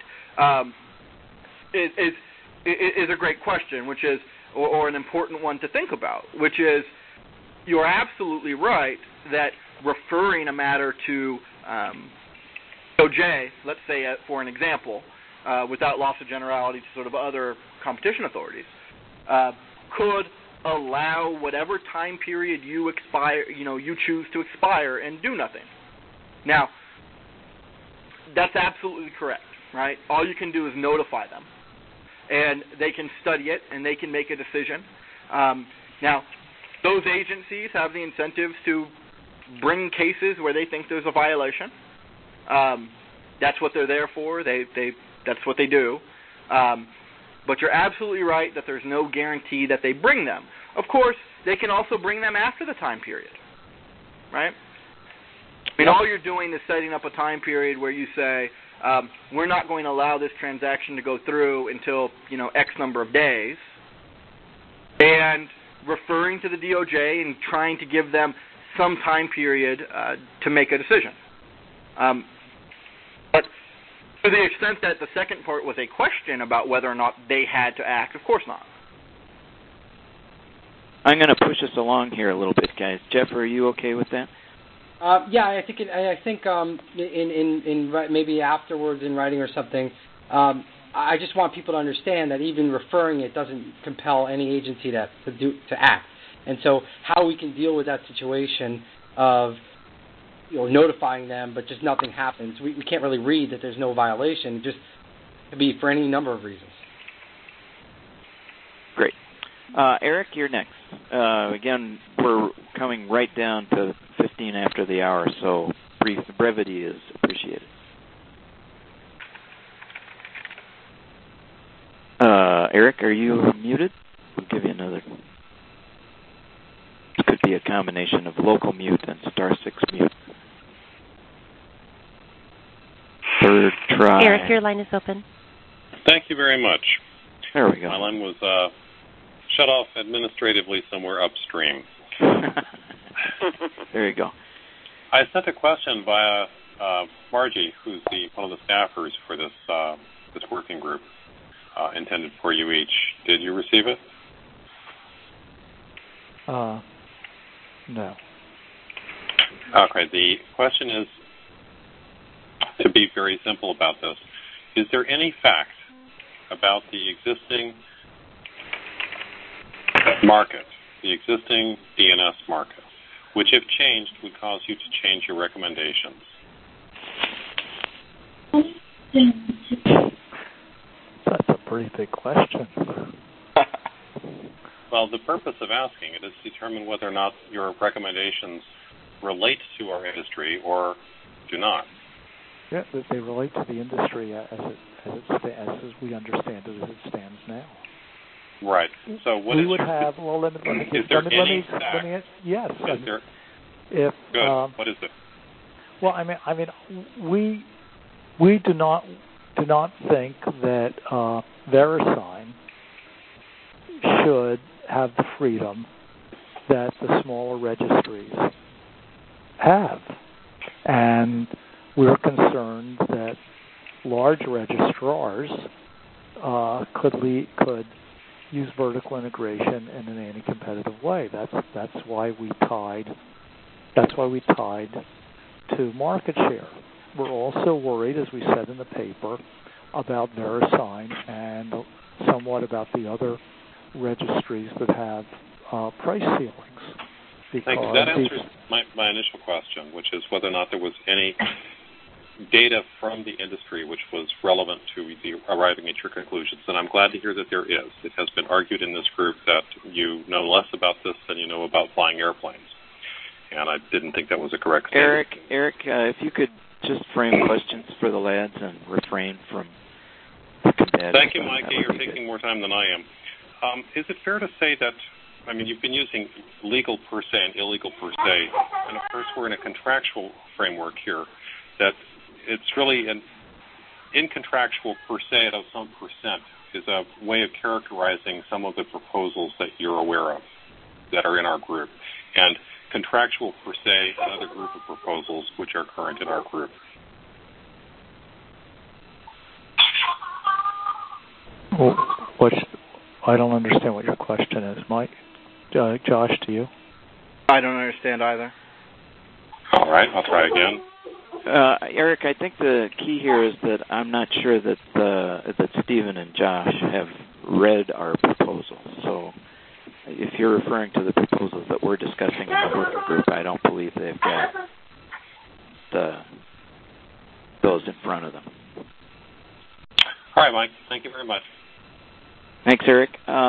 is a great question, which is, or an important one to think about, which is, you're absolutely right that referring a matter to DOJ, let's say for an example, without loss of generality to sort of other competition authorities, could allow whatever time period you choose to expire and do nothing. Now, that's absolutely correct, right? All you can do is notify them, and they can study it, and they can make a decision. Now, those agencies have the incentives to bring cases where they think there's a violation. That's what they're there for. That's what they do. But you're absolutely right that there's no guarantee that they bring them. Of course, they can also bring them after the time period, right? I mean, all you're doing is setting up a time period where you say, we're not going to allow this transaction to go through until, X number of days, and referring to the DOJ and trying to give them some time period to make a decision. But to the extent that the second part was a question about whether or not they had to act, of course not. I'm going to push us along here a little bit, guys. Jeff, are you okay with that? Yeah, I think in maybe afterwards in writing or something, I just want people to understand that even referring it doesn't compel any agency to act. And so how we can deal with that situation of notifying them, but just nothing happens. We can't really read that there's no violation. Just could be for any number of reasons. Great. Eric, you're next. Again, we're coming right down to 15 after the hour, so brevity is appreciated. Eric, are you muted? We'll give you another. It could be a combination of local mute and *6 mute. Third try. Eric, your line is open. Thank you very much. There we go. My line was shut off administratively somewhere upstream. There you go. I sent a question via Margie, who's one of the staffers for this working group, intended for you each. Did you receive it? No. Okay. The question is, to be very simple about this, is there any fact about the existing market, the existing DNS market, which if changed would cause you to change your recommendations? That's a pretty big question. Well, the purpose of asking it is to determine whether or not your recommendations relate to our industry or do not. Yeah, they relate to the industry as we understand it as it stands now. Right. So what we is would your, have? Well, let me is there any yes. Is there, if good. What is it? Well, I mean, we do not think that VeriSign should have the freedom that the smaller registries have, and we're concerned that large registrars could use vertical integration in an anti-competitive way. That's why we tied to market share. We're also worried, as we said in the paper, about VeriSign and somewhat about the other registries that have price ceilings. Thank you. That answers my initial question, which is whether or not there was any data from the industry which was relevant to arriving at your conclusions. And I'm glad to hear that there is. It has been argued in this group that you know less about this than you know about flying airplanes. And I didn't think that was a correct statement. Eric, if you could just frame questions for the lads and refrain from combative. Thank you, Mike. You're taking more time than I am. Is it fair to say that, I mean, you've been using legal per se and illegal per se, and of course we're in a contractual framework here, that it's really an incontractual per se of some percent is a way of characterizing some of the proposals that you're aware of that are in our group, and contractual per se another group of proposals which are current in our group. Well, I don't understand what your question is, Mike. Josh, do you? I don't understand either. All right, I'll try again. Eric, I think the key here is that I'm not sure that that Stephen and Josh have read our proposal. So if you're referring to the proposals that we're discussing in the working group, I don't believe they've got those in front of them. All right, Mike. Thank you very much. Thanks, Eric.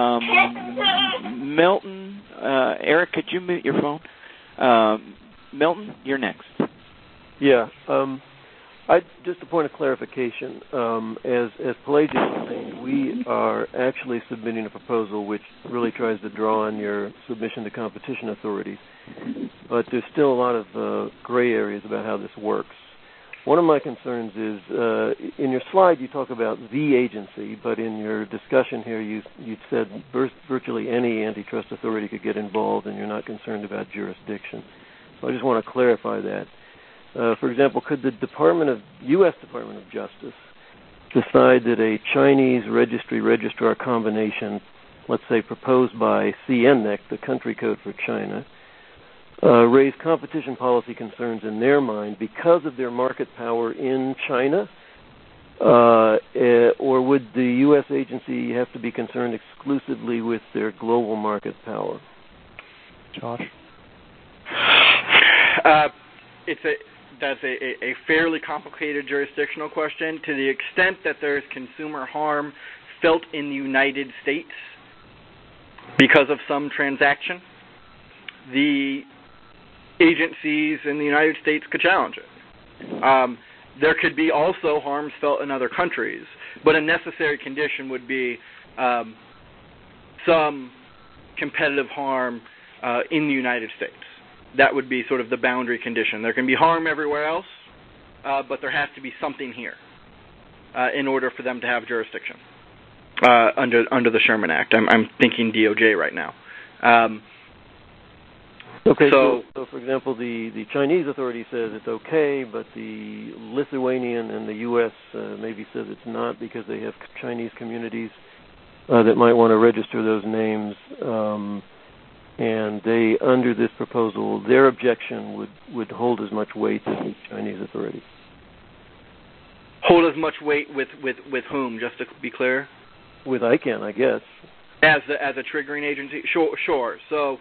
Milton, Eric, could you mute your phone? Milton, you're next. Yeah. Just a point of clarification. As Pelagius was saying, we are actually submitting a proposal which really tries to draw on your submission to competition authorities. But there's still a lot of gray areas about how this works. One of my concerns is, in your slide you talk about the agency, but in your discussion here you said virtually any antitrust authority could get involved and you're not concerned about jurisdiction. So I just want to clarify that. For example, could the U.S. Department of Justice decide that a Chinese registrar combination, let's say proposed by CNNEC, the country code for China, raise competition policy concerns in their mind because of their market power in China? Or would the U.S. agency have to be concerned exclusively with their global market power? Josh? That's a fairly complicated jurisdictional question. To the extent that there's consumer harm felt in the United States because of some transaction, the agencies in the United States could challenge it. There could be also harms felt in other countries, but a necessary condition would be some competitive harm in the United States. That would be sort of the boundary condition. There can be harm everywhere else, but there has to be something here in order for them to have jurisdiction under the Sherman Act. I'm thinking DOJ right now. Okay, so for example, the Chinese authority says it's okay, but the Lithuanian and the U.S. Maybe says it's not because they have Chinese communities that might want to register those names. And they, under this proposal, their objection would hold as much weight as the Chinese authority. Hold as much weight with whom, just to be clear? With ICANN, I guess. As a triggering agency? Sure. So,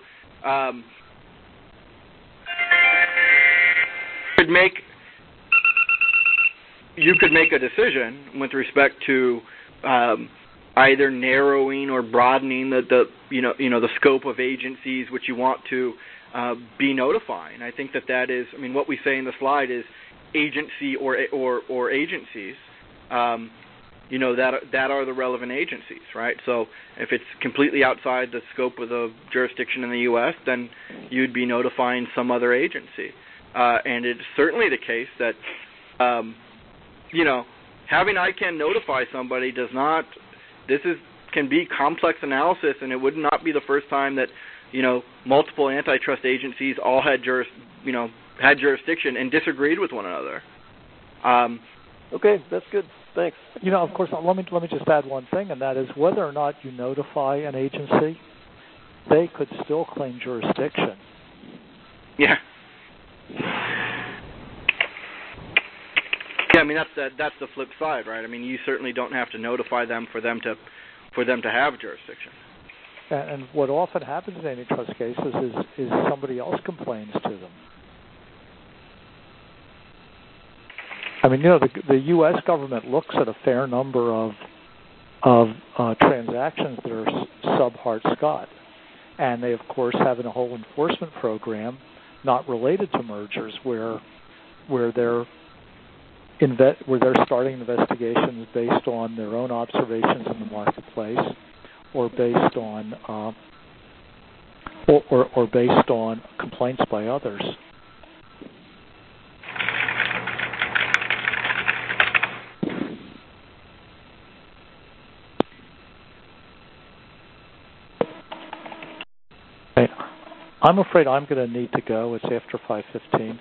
you could make a decision with respect to either narrowing or broadening the scope of agencies which you want to be notifying. I think that is, I mean, what we say in the slide is agency or agencies, that are the relevant agencies, right? So if it's completely outside the scope of the jurisdiction in the U.S., then you'd be notifying some other agency. And it's certainly the case that, having ICANN notify somebody can be complex analysis, and it would not be the first time that, multiple antitrust agencies all had jurisdiction and disagreed with one another. Okay, that's good. Thanks. Of course, let me just add one thing, and that is whether or not you notify an agency, they could still claim jurisdiction. Yeah. Yeah, I mean that's the flip side, right? I mean, you certainly don't have to notify them for them to have jurisdiction. And what often happens in antitrust cases is somebody else complains to them. I mean, the U.S. government looks at a fair number of transactions that are sub-Hart-Scott, and they of course have a whole enforcement program not related to mergers where they're where they're starting investigations based on their own observations in the marketplace, or based on or based on complaints by others. Okay. I'm afraid I'm going to need to go. It's after 5:15.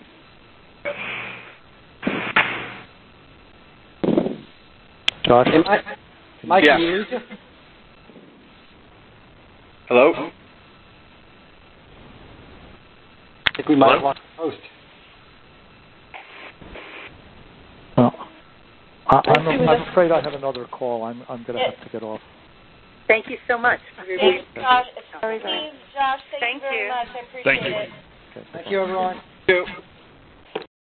Josh? Mike, yeah. Can you lose? Hello? I think we might have lost the host. I'm afraid I have another call. I'm going to have to get off. Thank you so much. Thanks, Josh. Very Steve, Josh, thank you very much. I appreciate it. Okay. Thank you, everyone. Thank you.